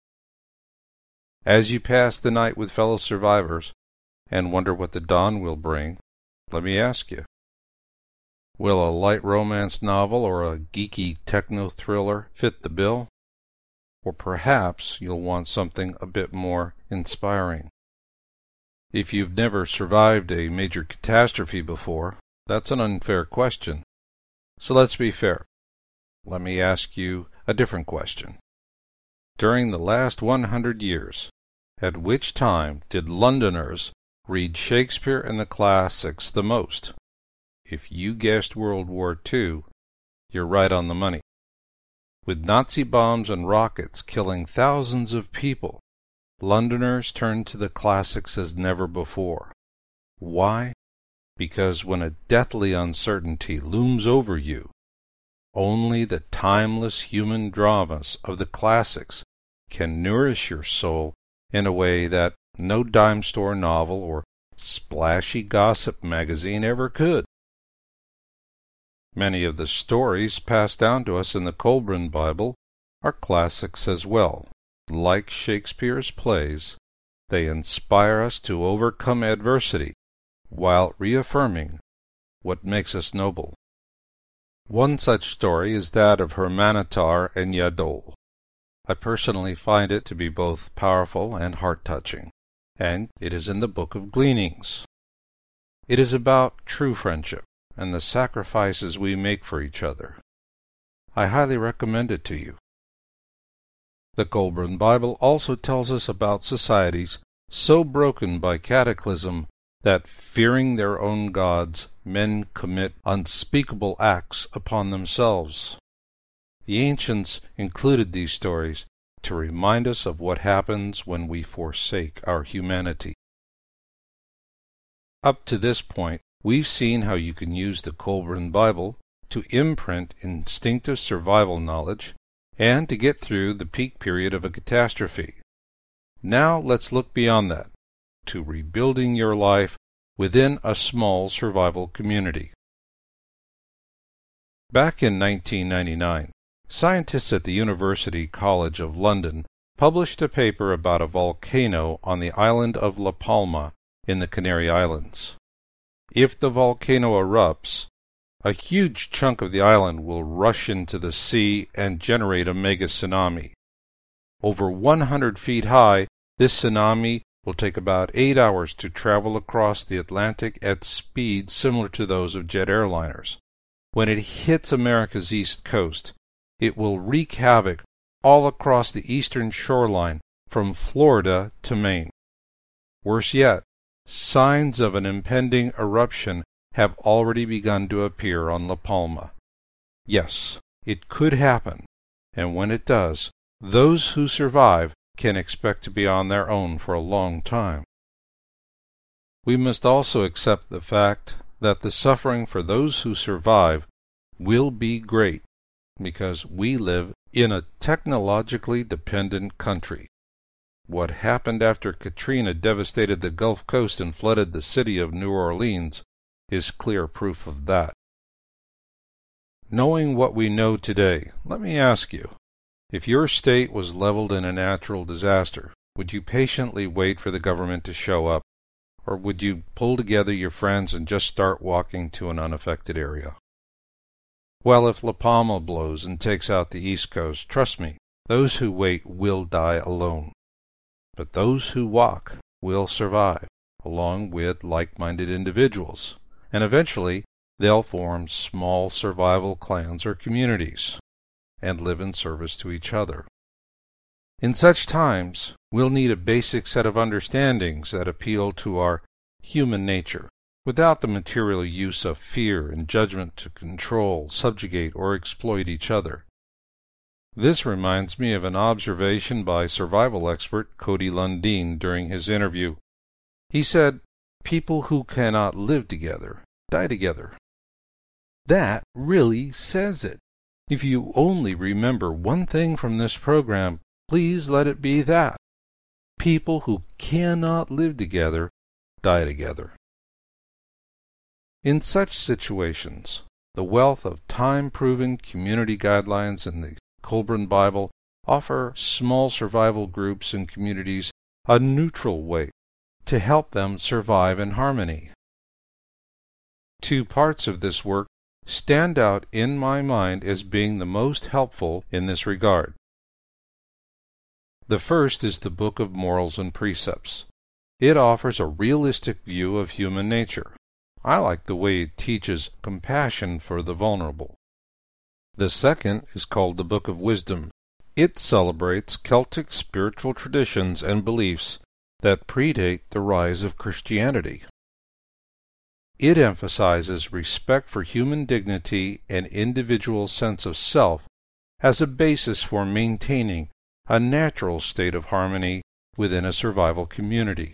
A: As you pass the night with fellow survivors and wonder what the dawn will bring, let me ask you, will a light romance novel or a geeky techno-thriller fit the bill? Or perhaps you'll want something a bit more inspiring. If you've never survived a major catastrophe before, that's an unfair question. So let's be fair. Let me ask you a different question. During the last one hundred years, at which time did Londoners read Shakespeare and the classics the most? If you guessed World War Two, you're right on the money. With Nazi bombs and rockets killing thousands of people, Londoners turned to the classics as never before. Why? Because when a deathly uncertainty looms over you, only the timeless human dramas of the classics can nourish your soul in a way that no dime store novel or splashy gossip magazine ever could. Many of the stories passed down to us in the Kolbrin Bible are classics as well. Like Shakespeare's plays, they inspire us to overcome adversity while reaffirming what makes us noble. One such story is that of Hermanatar and Yadol. I personally find it to be both powerful and heart-touching, and it is in the Book of Gleanings. It is about true friendship and the sacrifices we make for each other. I highly recommend it to you. The Kolbrin Bible also tells us about societies so broken by cataclysm that, fearing their own gods, men commit unspeakable acts upon themselves. The ancients included these stories to remind us of what happens when we forsake our humanity. Up to this point, we've seen how you can use the Kolbrin Bible to imprint instinctive survival knowledge and to get through the peak period of a catastrophe. Now let's look beyond that, to rebuilding your life within a small survival community. Back in nineteen ninety-nine, scientists at the University College of London published a paper about a volcano on the island of La Palma in the Canary Islands. If the volcano erupts, a huge chunk of the island will rush into the sea and generate a mega tsunami. over one hundred feet high, this tsunami will take about eight hours to travel across the Atlantic at speeds similar to those of jet airliners. When it hits America's east coast, it will wreak havoc all across the eastern shoreline from Florida to Maine. Worse yet, signs of an impending eruption have already begun to appear on La Palma. Yes, it could happen, and when it does, those who survive can expect to be on their own for a long time. We must also accept the fact that the suffering for those who survive will be great, because we live in a technologically dependent country. What happened after Katrina devastated the Gulf Coast and flooded the city of New Orleans is clear proof of that. Knowing what we know today, let me ask you, if your state was leveled in a natural disaster, would you patiently wait for the government to show up, or would you pull together your friends and just start walking to an unaffected area? Well, if La Palma blows and takes out the East Coast, trust me, those who wait will die alone. But those who walk will survive, along with like-minded individuals, and eventually they'll form small survival clans or communities, and live in service to each other. In such times, we'll need a basic set of understandings that appeal to our human nature, without the material use of fear and judgment to control, subjugate, or exploit each other. This reminds me of an observation by survival expert Cody Lundin during his interview. He said, "People who cannot live together die together." That really says it. If you only remember one thing from this program, please let it be that. People who cannot live together die together. In such situations, the wealth of time-proven community guidelines in the Kolbrin Bible offer small survival groups and communities a neutral way to help them survive in harmony. Two parts of this work stand out in my mind as being the most helpful in this regard. The first is the Book of Morals and Precepts. It offers a realistic view of human nature. I like the way it teaches compassion for the vulnerable. The second is called the Book of Wisdom. It celebrates Celtic spiritual traditions and beliefs that predate the rise of Christianity. It emphasizes respect for human dignity and individual sense of self as a basis for maintaining a natural state of harmony within a survival community.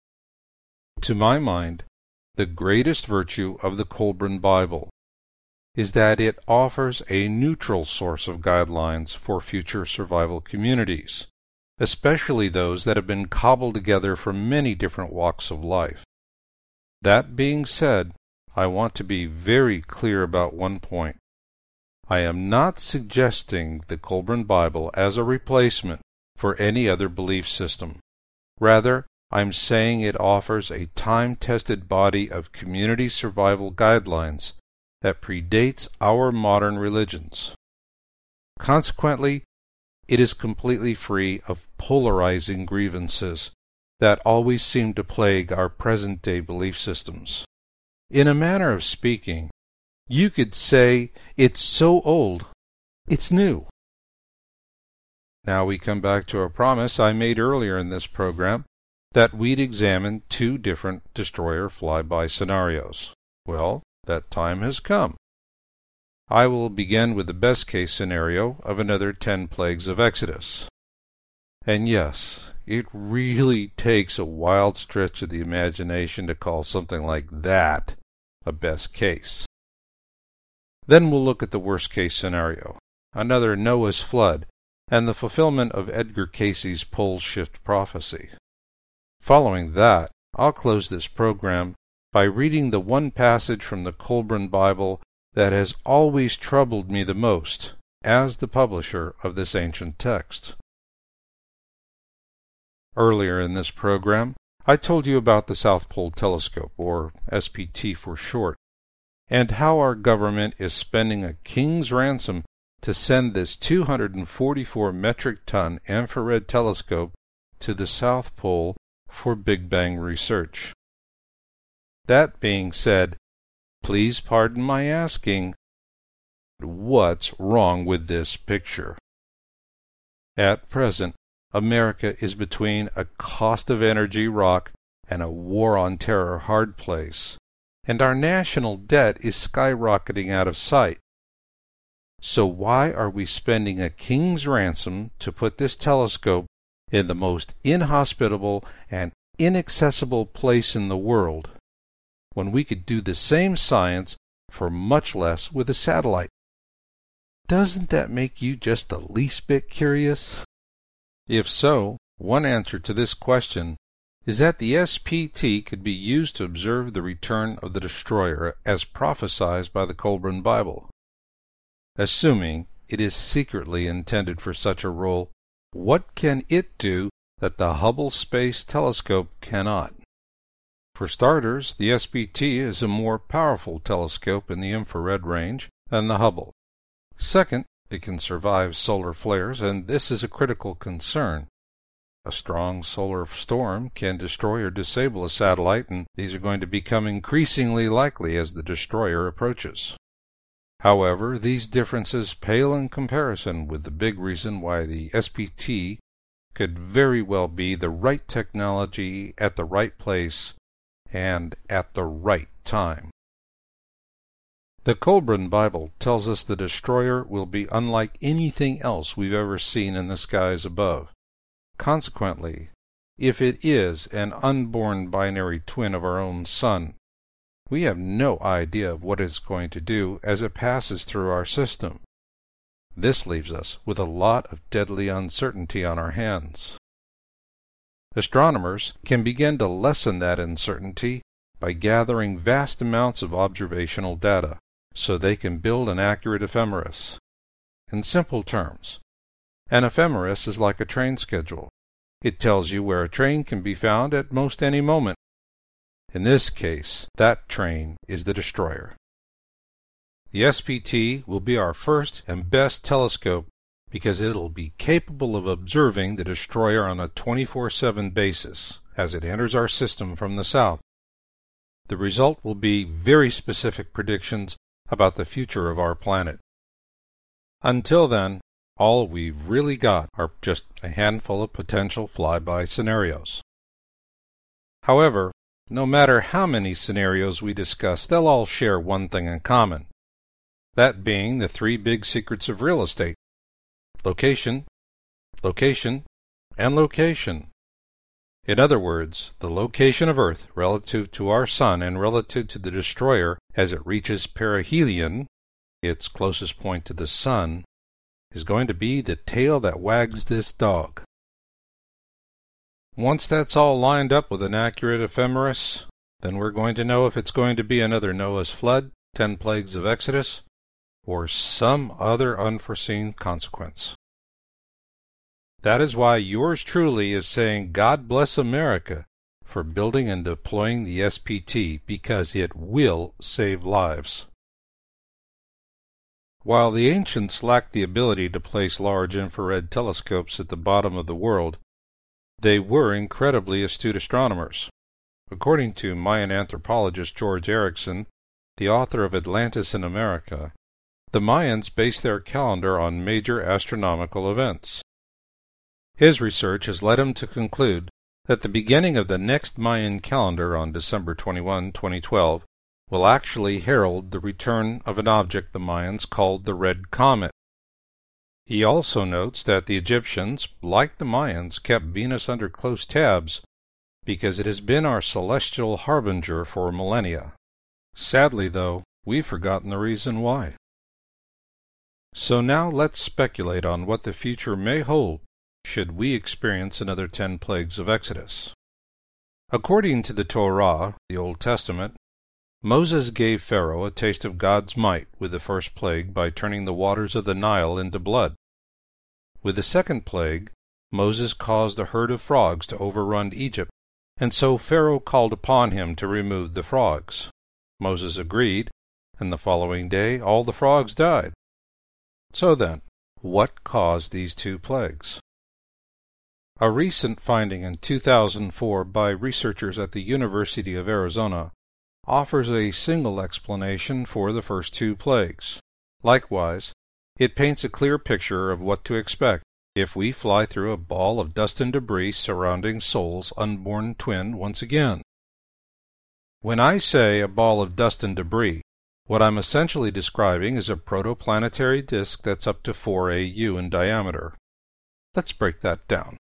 A: To my mind, the greatest virtue of the Kolbrin Bible is that it offers a neutral source of guidelines for future survival communities, especially those that have been cobbled together from many different walks of life. That being said, I want to be very clear about one point. I am not suggesting the Kolbrin Bible as a replacement for any other belief system. Rather, I'm saying it offers a time-tested body of community survival guidelines that predates our modern religions. Consequently, it is completely free of polarizing grievances that always seem to plague our present-day belief systems. In a manner of speaking, you could say it's so old, it's new. Now we come back to a promise I made earlier in this program that we'd examine two different destroyer flyby scenarios. Well, that time has come. I will begin with the best-case scenario of another ten plagues of Exodus. And yes, it really takes a wild stretch of the imagination to call something like that a best case. Then we'll look at the worst-case scenario, another Noah's flood, and the fulfillment of Edgar Cayce's pole shift prophecy. Following that, I'll close this program by reading the one passage from the Kolbrin Bible that has always troubled me the most as the publisher of this ancient text. Earlier in this program, I told you about the South Pole Telescope, or S P T for short, and how our government is spending a king's ransom to send this two hundred forty-four metric ton infrared telescope to the South Pole for Big Bang research. That being said, please pardon my asking, what's wrong with this picture? At present, America is between a cost of energy rock and a war on terror hard place, and our national debt is skyrocketing out of sight. So why are we spending a king's ransom to put this telescope in the most inhospitable and inaccessible place in the world, when we could do the same science for much less with a satellite? Doesn't that make you just the least bit curious? If so, one answer to this question is that the S P T could be used to observe the return of the destroyer as prophesied by the Kolbrin Bible. Assuming it is secretly intended for such a role, what can it do that the Hubble Space Telescope cannot? For starters, the S P T is a more powerful telescope in the infrared range than the Hubble. Second, it can survive solar flares, and this is a critical concern. A strong solar storm can destroy or disable a satellite, and these are going to become increasingly likely as the destroyer approaches. However, these differences pale in comparison with the big reason why the S P T could very well be the right technology at the right place and at the right time. The Kolbrin Bible tells us the destroyer will be unlike anything else we've ever seen in the skies above. Consequently, if it is an unborn binary twin of our own sun, we have no idea of what it's going to do as it passes through our system. This leaves us with a lot of deadly uncertainty on our hands. Astronomers can begin to lessen that uncertainty by gathering vast amounts of observational data, so they can build an accurate ephemeris. In simple terms, an ephemeris is like a train schedule. It tells you where a train can be found at most any moment. In this case, that train is the destroyer. The S P T will be our first and best telescope because it'll be capable of observing the destroyer on a twenty-four seven basis as it enters our system from the south. The result will be very specific predictions about the future of our planet. Until then, all we've really got are just a handful of potential flyby scenarios. However, no matter how many scenarios we discuss, they'll all share one thing in common, that being the three big secrets of real estate: location, location, and location. In other words, the location of Earth relative to our Sun and relative to the destroyer as it reaches perihelion, its closest point to the Sun, is going to be the tail that wags this dog. Once that's all lined up with an accurate ephemeris, then we're going to know if it's going to be another Noah's flood, ten plagues of Exodus, or some other unforeseen consequence. That is why yours truly is saying God bless America for building and deploying the S P T, because it will save lives. While the ancients lacked the ability to place large infrared telescopes at the bottom of the world, they were incredibly astute astronomers. According to Mayan anthropologist George Erickson, the author of Atlantis in America, the Mayans based their calendar on major astronomical events. His research has led him to conclude that the beginning of the next Mayan calendar on December twenty-first, twenty twelve, will actually herald the return of an object the Mayans called the Red Comet. He also notes that the Egyptians, like the Mayans, kept Venus under close tabs because it has been our celestial harbinger for millennia. Sadly, though, we've forgotten the reason why. So now let's speculate on what the future may hold should we experience another ten plagues of Exodus. According to the Torah, the Old Testament, Moses gave Pharaoh a taste of God's might with the first plague by turning the waters of the Nile into blood. With the second plague, Moses caused a herd of frogs to overrun Egypt, and so Pharaoh called upon him to remove the frogs. Moses agreed, and the following day all the frogs died. So then, what caused these two plagues? A recent finding in two thousand four by researchers at the University of Arizona offers a single explanation for the first two plagues. Likewise, it paints a clear picture of what to expect if we fly through a ball of dust and debris surrounding Sol's unborn twin once again. When I say a ball of dust and debris, what I'm essentially describing is a protoplanetary disk that's up to four A U in diameter. Let's break that down.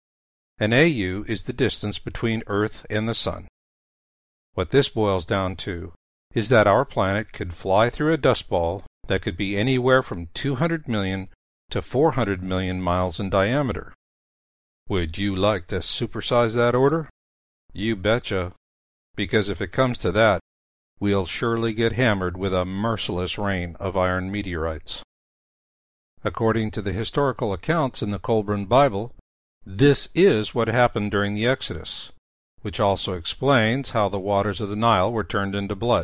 A: An A U is the distance between Earth and the Sun. What this boils down to is that our planet could fly through a dust ball that could be anywhere from two hundred million to four hundred million miles in diameter. Would you like to supersize that order? You betcha, because if it comes to that, we'll surely get hammered with a merciless rain of iron meteorites. According to the historical accounts in the Kolbrin Bible, this is what happened during the Exodus, which also explains how the waters of the Nile were turned into blood.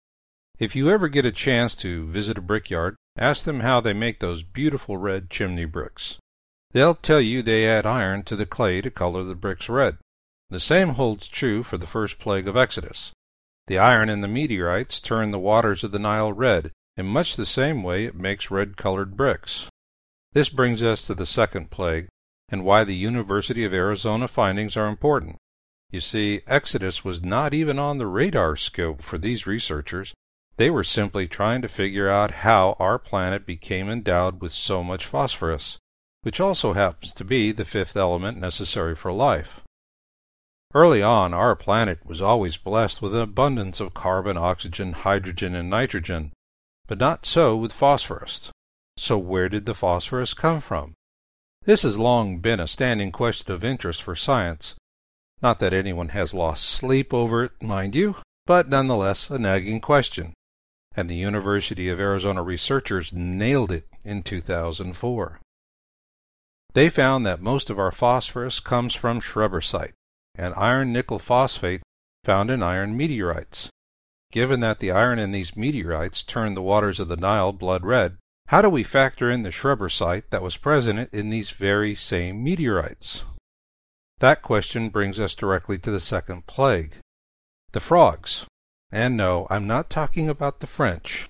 A: If you ever get a chance to visit a brickyard, ask them how they make those beautiful red chimney bricks. They'll tell you they add iron to the clay to color the bricks red. The same holds true for the first plague of Exodus. The iron in the meteorites turn the waters of the Nile red, in much the same way it makes red-colored bricks. This brings us to the second plague, and why the University of Arizona findings are important. You see, Exodus was not even on the radar scope for these researchers. They were simply trying to figure out how our planet became endowed with so much phosphorus, which also happens to be the fifth element necessary for life. Early on, our planet was always blessed with an abundance of carbon, oxygen, hydrogen, and nitrogen, but not so with phosphorus. So where did the phosphorus come from? This has long been a standing question of interest for science. Not that anyone has lost sleep over it, mind you, but nonetheless a nagging question. And the University of Arizona researchers nailed it in two thousand four. They found that most of our phosphorus comes from schrebersite, an iron-nickel phosphate found in iron meteorites. Given that the iron in these meteorites turned the waters of the Nile blood red, how do we factor in the schrebersite that was present in these very same meteorites? That question brings us directly to the second plague, the frogs. And no, I'm not talking about the French.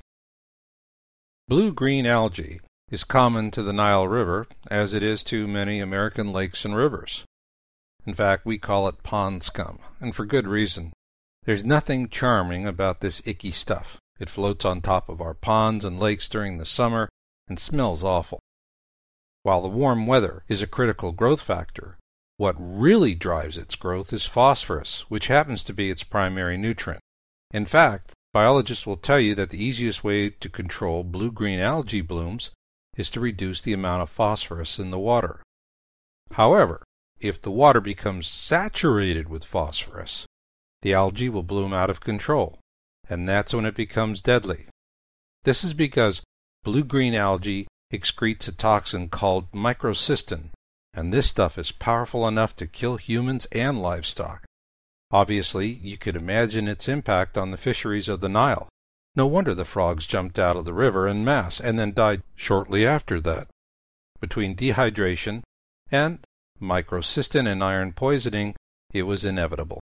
A: Blue-green algae is common to the Nile River, as it is to many American lakes and rivers. In fact, we call it pond scum, and for good reason. There's nothing charming about this icky stuff. It floats on top of our ponds and lakes during the summer and smells awful. While the warm weather is a critical growth factor, what really drives its growth is phosphorus, which happens to be its primary nutrient. In fact, biologists will tell you that the easiest way to control blue-green algae blooms is to reduce the amount of phosphorus in the water. However, if the water becomes saturated with phosphorus, the algae will bloom out of control, and that's when it becomes deadly. This is because blue-green algae excretes a toxin called microcystin, and this stuff is powerful enough to kill humans and livestock. Obviously, you could imagine its impact on the fisheries of the Nile. No wonder the frogs jumped out of the river en masse and then died shortly after that. Between dehydration and microcystin and iron poisoning, it was inevitable.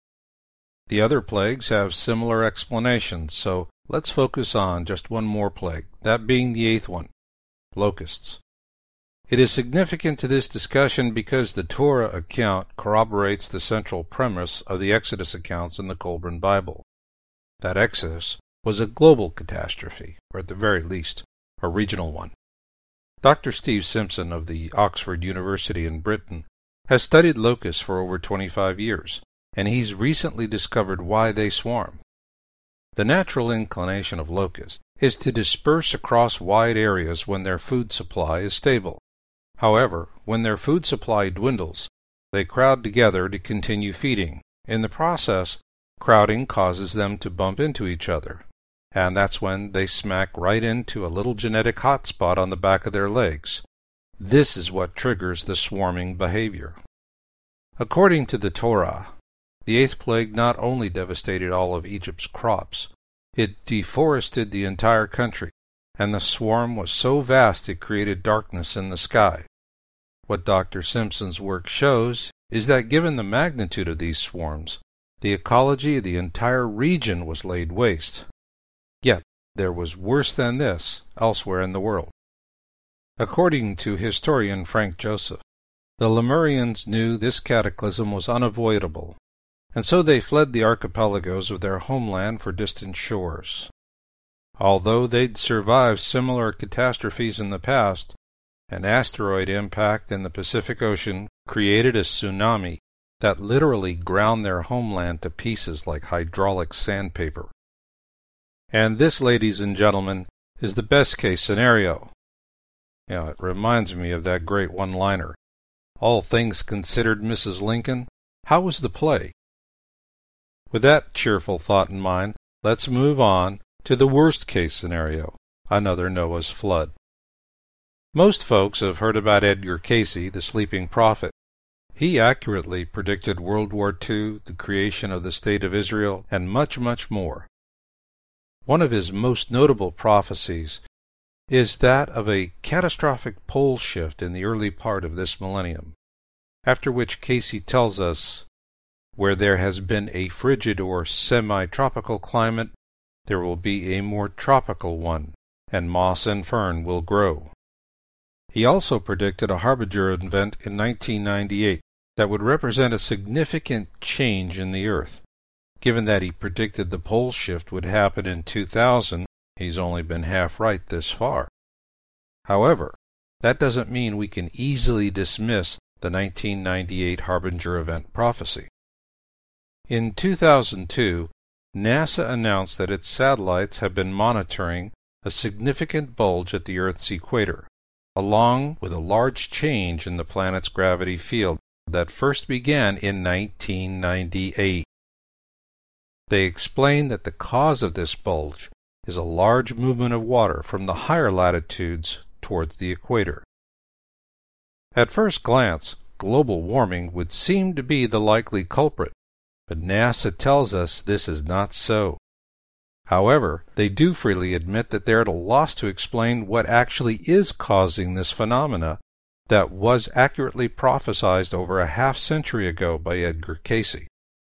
A: The other plagues have similar explanations, so let's focus on just one more plague, that being the eighth one, locusts. It is significant to this discussion because the Torah account corroborates the central premise of the Exodus accounts in the Kolbrin Bible. That Exodus was a global catastrophe, or at the very least, a regional one. Doctor Steve Simpson of the Oxford University in Britain has studied locusts for over twenty-five years, and he's recently discovered why they swarm. The natural inclination of locusts is to disperse across wide areas when their food supply is stable. However, when their food supply dwindles, they crowd together to continue feeding. In the process, crowding causes them to bump into each other, and that's when they smack right into a little genetic hotspot on the back of their legs. This is what triggers the swarming behavior. According to the Torah, the eighth plague not only devastated all of Egypt's crops, it deforested the entire country, and the swarm was so vast it created darkness in the sky. What Doctor Simpson's work shows is that given the magnitude of these swarms, the ecology of the entire region was laid waste. Yet there was worse than this elsewhere in the world. According to historian Frank Joseph, the Lemurians knew this cataclysm was unavoidable, and so they fled the archipelagos of their homeland for distant shores. Although they'd survived similar catastrophes in the past, an asteroid impact in the Pacific Ocean created a tsunami that literally ground their homeland to pieces like hydraulic sandpaper. And this, ladies and gentlemen, is the best-case scenario. You know, it reminds me of that great one-liner, "All things considered, Missus Lincoln, how was the play?" With that cheerful thought in mind, let's move on to the worst-case scenario, another Noah's flood. Most folks have heard about Edgar Cayce, the sleeping prophet. He accurately predicted World War Two, the creation of the State of Israel, and much, much more. One of his most notable prophecies is that of a catastrophic pole shift in the early part of this millennium, after which Cayce tells us, where there has been a frigid or semi-tropical climate, there will be a more tropical one, and moss and fern will grow. He also predicted a harbinger event in nineteen ninety-eight that would represent a significant change in the Earth. Given that he predicted the pole shift would happen in two thousand, he's only been half right this far. However, that doesn't mean we can easily dismiss the nineteen ninety-eight harbinger event prophecy. In two thousand two, NASA announced that its satellites have been monitoring a significant bulge at the Earth's equator, along with a large change in the planet's gravity field that first began in nineteen ninety-eight. They explained that the cause of this bulge is a large movement of water from the higher latitudes towards the equator. At first glance, global warming would seem to be the likely culprit, but NASA tells us this is not so. However, they do freely admit that they're at a loss to explain what actually is causing this phenomena that was accurately prophesied over a half century ago by Edgar Cayce.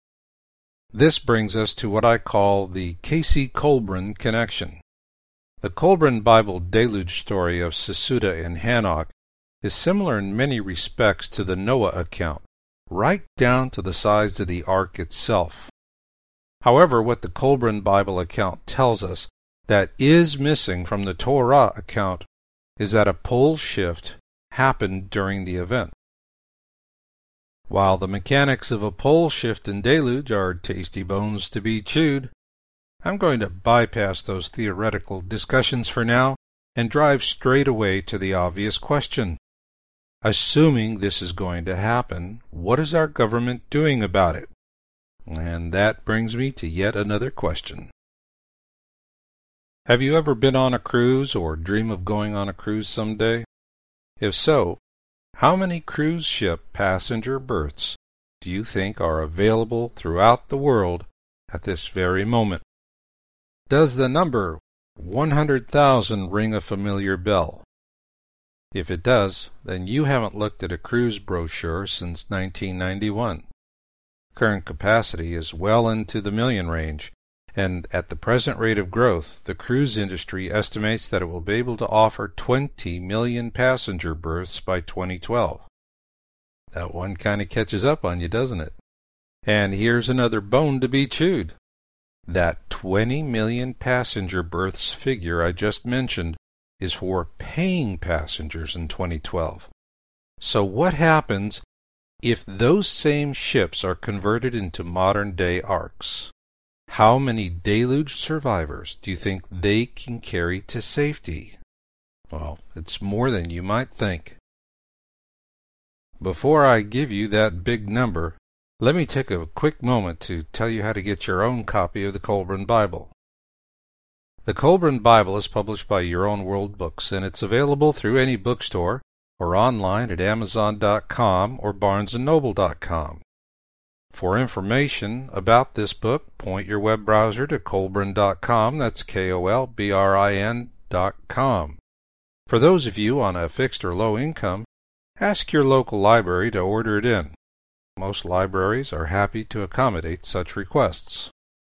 A: This brings us to what I call the Cayce-Colburn connection. The Colburn Bible deluge story of Sesudah and Hanok is similar in many respects to the Noah account, right down to the size of the ark itself. However, what the Colburn Bible account tells us that is missing from the Torah account is that a pole shift happened during the event. While the mechanics of a pole shift and deluge are tasty bones to be chewed, I'm going to bypass those theoretical discussions for now and drive straight away to the obvious question. Assuming this is going to happen, what is our government doing about it? And that brings me to yet another question. Have you ever been on a cruise or dream of going on a cruise someday? If so, how many cruise ship passenger berths do you think are available throughout the world at this very moment? Does the number one hundred thousand ring a familiar bell? If it does, then you haven't looked at a cruise brochure since nineteen ninety-one. Current capacity is well into the million range, and at the present rate of growth, the cruise industry estimates that it will be able to offer twenty million passenger berths by twenty twelve. That one kind of catches up on you, doesn't it? And here's another bone to be chewed. That twenty million passenger berths figure I just mentioned is for paying passengers in twenty twelve. So what happens if those same ships are converted into modern-day arks? How many deluge survivors do you think they can carry to safety? Well, it's more than you might think. Before I give you that big number, let me take a quick moment to tell you how to get your own copy of the Colburn Bible. The Colburn Bible is published by Your Own World Books, and it's available through any bookstore or online at Amazon dot com or Barnes and Noble dot com. For information about this book, point your web browser to Colburn dot com, that's K O L B R I N dot com. For those of you on a fixed or low income, ask your local library to order it in. Most libraries are happy to accommodate such requests.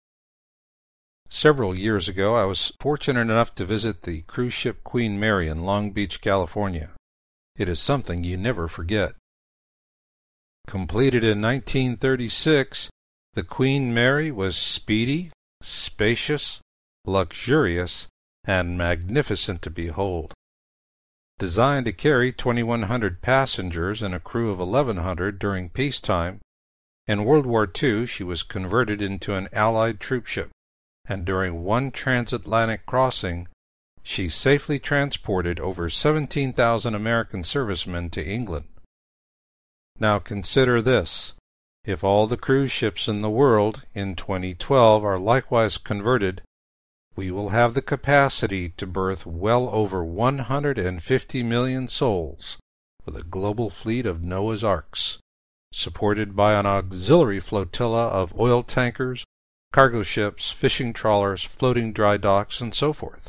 A: Several years ago, I was fortunate enough to visit the cruise ship Queen Mary in Long Beach, California. It is something you never forget. Completed in nineteen thirty-six, the Queen Mary was speedy, spacious, luxurious, and magnificent to behold. Designed to carry twenty-one hundred passengers and a crew of eleven hundred during peacetime, in World War Two she was converted into an Allied troopship, and during one transatlantic crossing she safely transported over seventeen thousand American servicemen to England. Now consider this. If all the cruise ships in the world in twenty twelve are likewise converted, we will have the capacity to berth well over one hundred fifty million souls with a global fleet of Noah's Arks, supported by an auxiliary flotilla of oil tankers, cargo ships, fishing trawlers, floating dry docks, and so forth.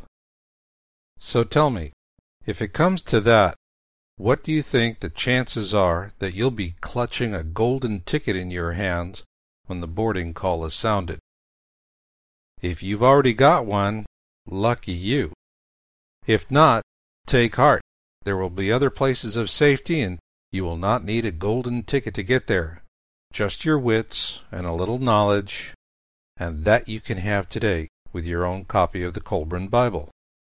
A: So tell me, if it comes to that, what do you think the chances are that you'll be clutching a golden ticket in your hands when the boarding call is sounded? If you've already got one, lucky you. If not, take heart. There will be other places of safety, and you will not need a golden ticket to get there. Just your wits and a little knowledge, and that you can have today with your own copy of the Colburn Bible.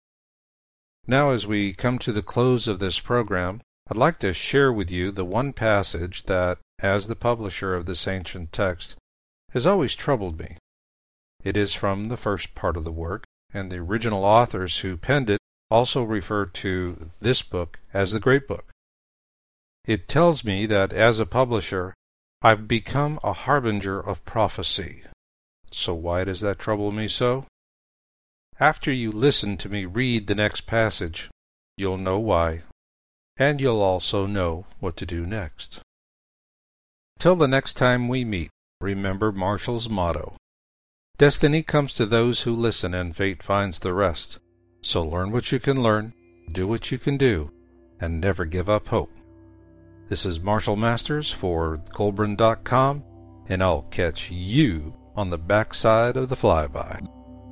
A: Now, as we come to the close of this program, I'd like to share with you the one passage that, as the publisher of this ancient text, has always troubled me. It is from the first part of the work, and the original authors who penned it also refer to this book as the Great Book. It tells me that, as a publisher, I've become a harbinger of prophecy. So why does that trouble me so? After you listen to me read the next passage, you'll know why, and you'll also know what to do next. Till the next time we meet, remember Marshall's motto: destiny comes to those who listen, and fate finds the rest. So learn what you can learn, do what you can do, and never give up hope. This is Marshall Masters for Colburn dot com, and I'll catch you on the backside of the flyby.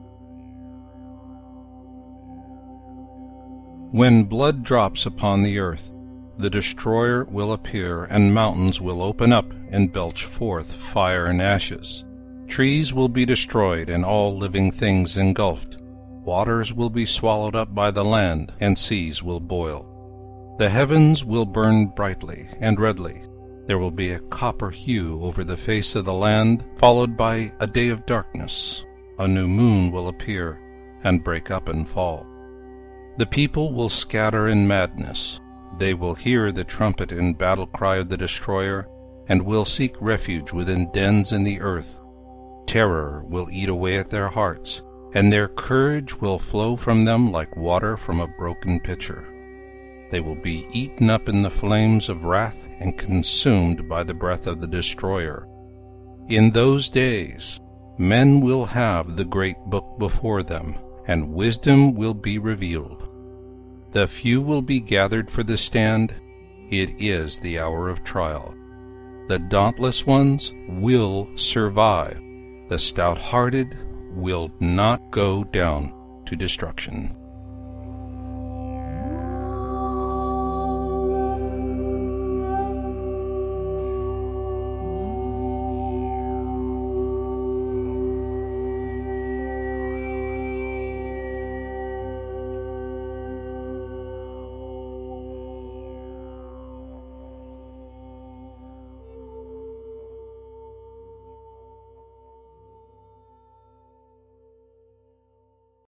A: When blood drops upon the earth, the destroyer will appear, and mountains will open up and belch forth fire and ashes. Trees will be destroyed, and all living things engulfed. Waters will be swallowed up by the land, and seas will boil. The heavens will burn brightly and redly. There will be a copper hue over the face of the land, followed by a day of darkness. A new moon will appear, and break up and fall. The people will scatter in madness. They will hear the trumpet and battle cry of the destroyer, and will seek refuge within dens in the earth. Terror will eat away at their hearts, and their courage will flow from them like water from a broken pitcher. They will be eaten up in the flames of wrath and consumed by the breath of the destroyer. In those days, men will have the great book before them, and wisdom will be revealed. The few will be gathered for the stand. It is the hour of trial. The dauntless ones will survive. The stout-hearted will not go down to destruction.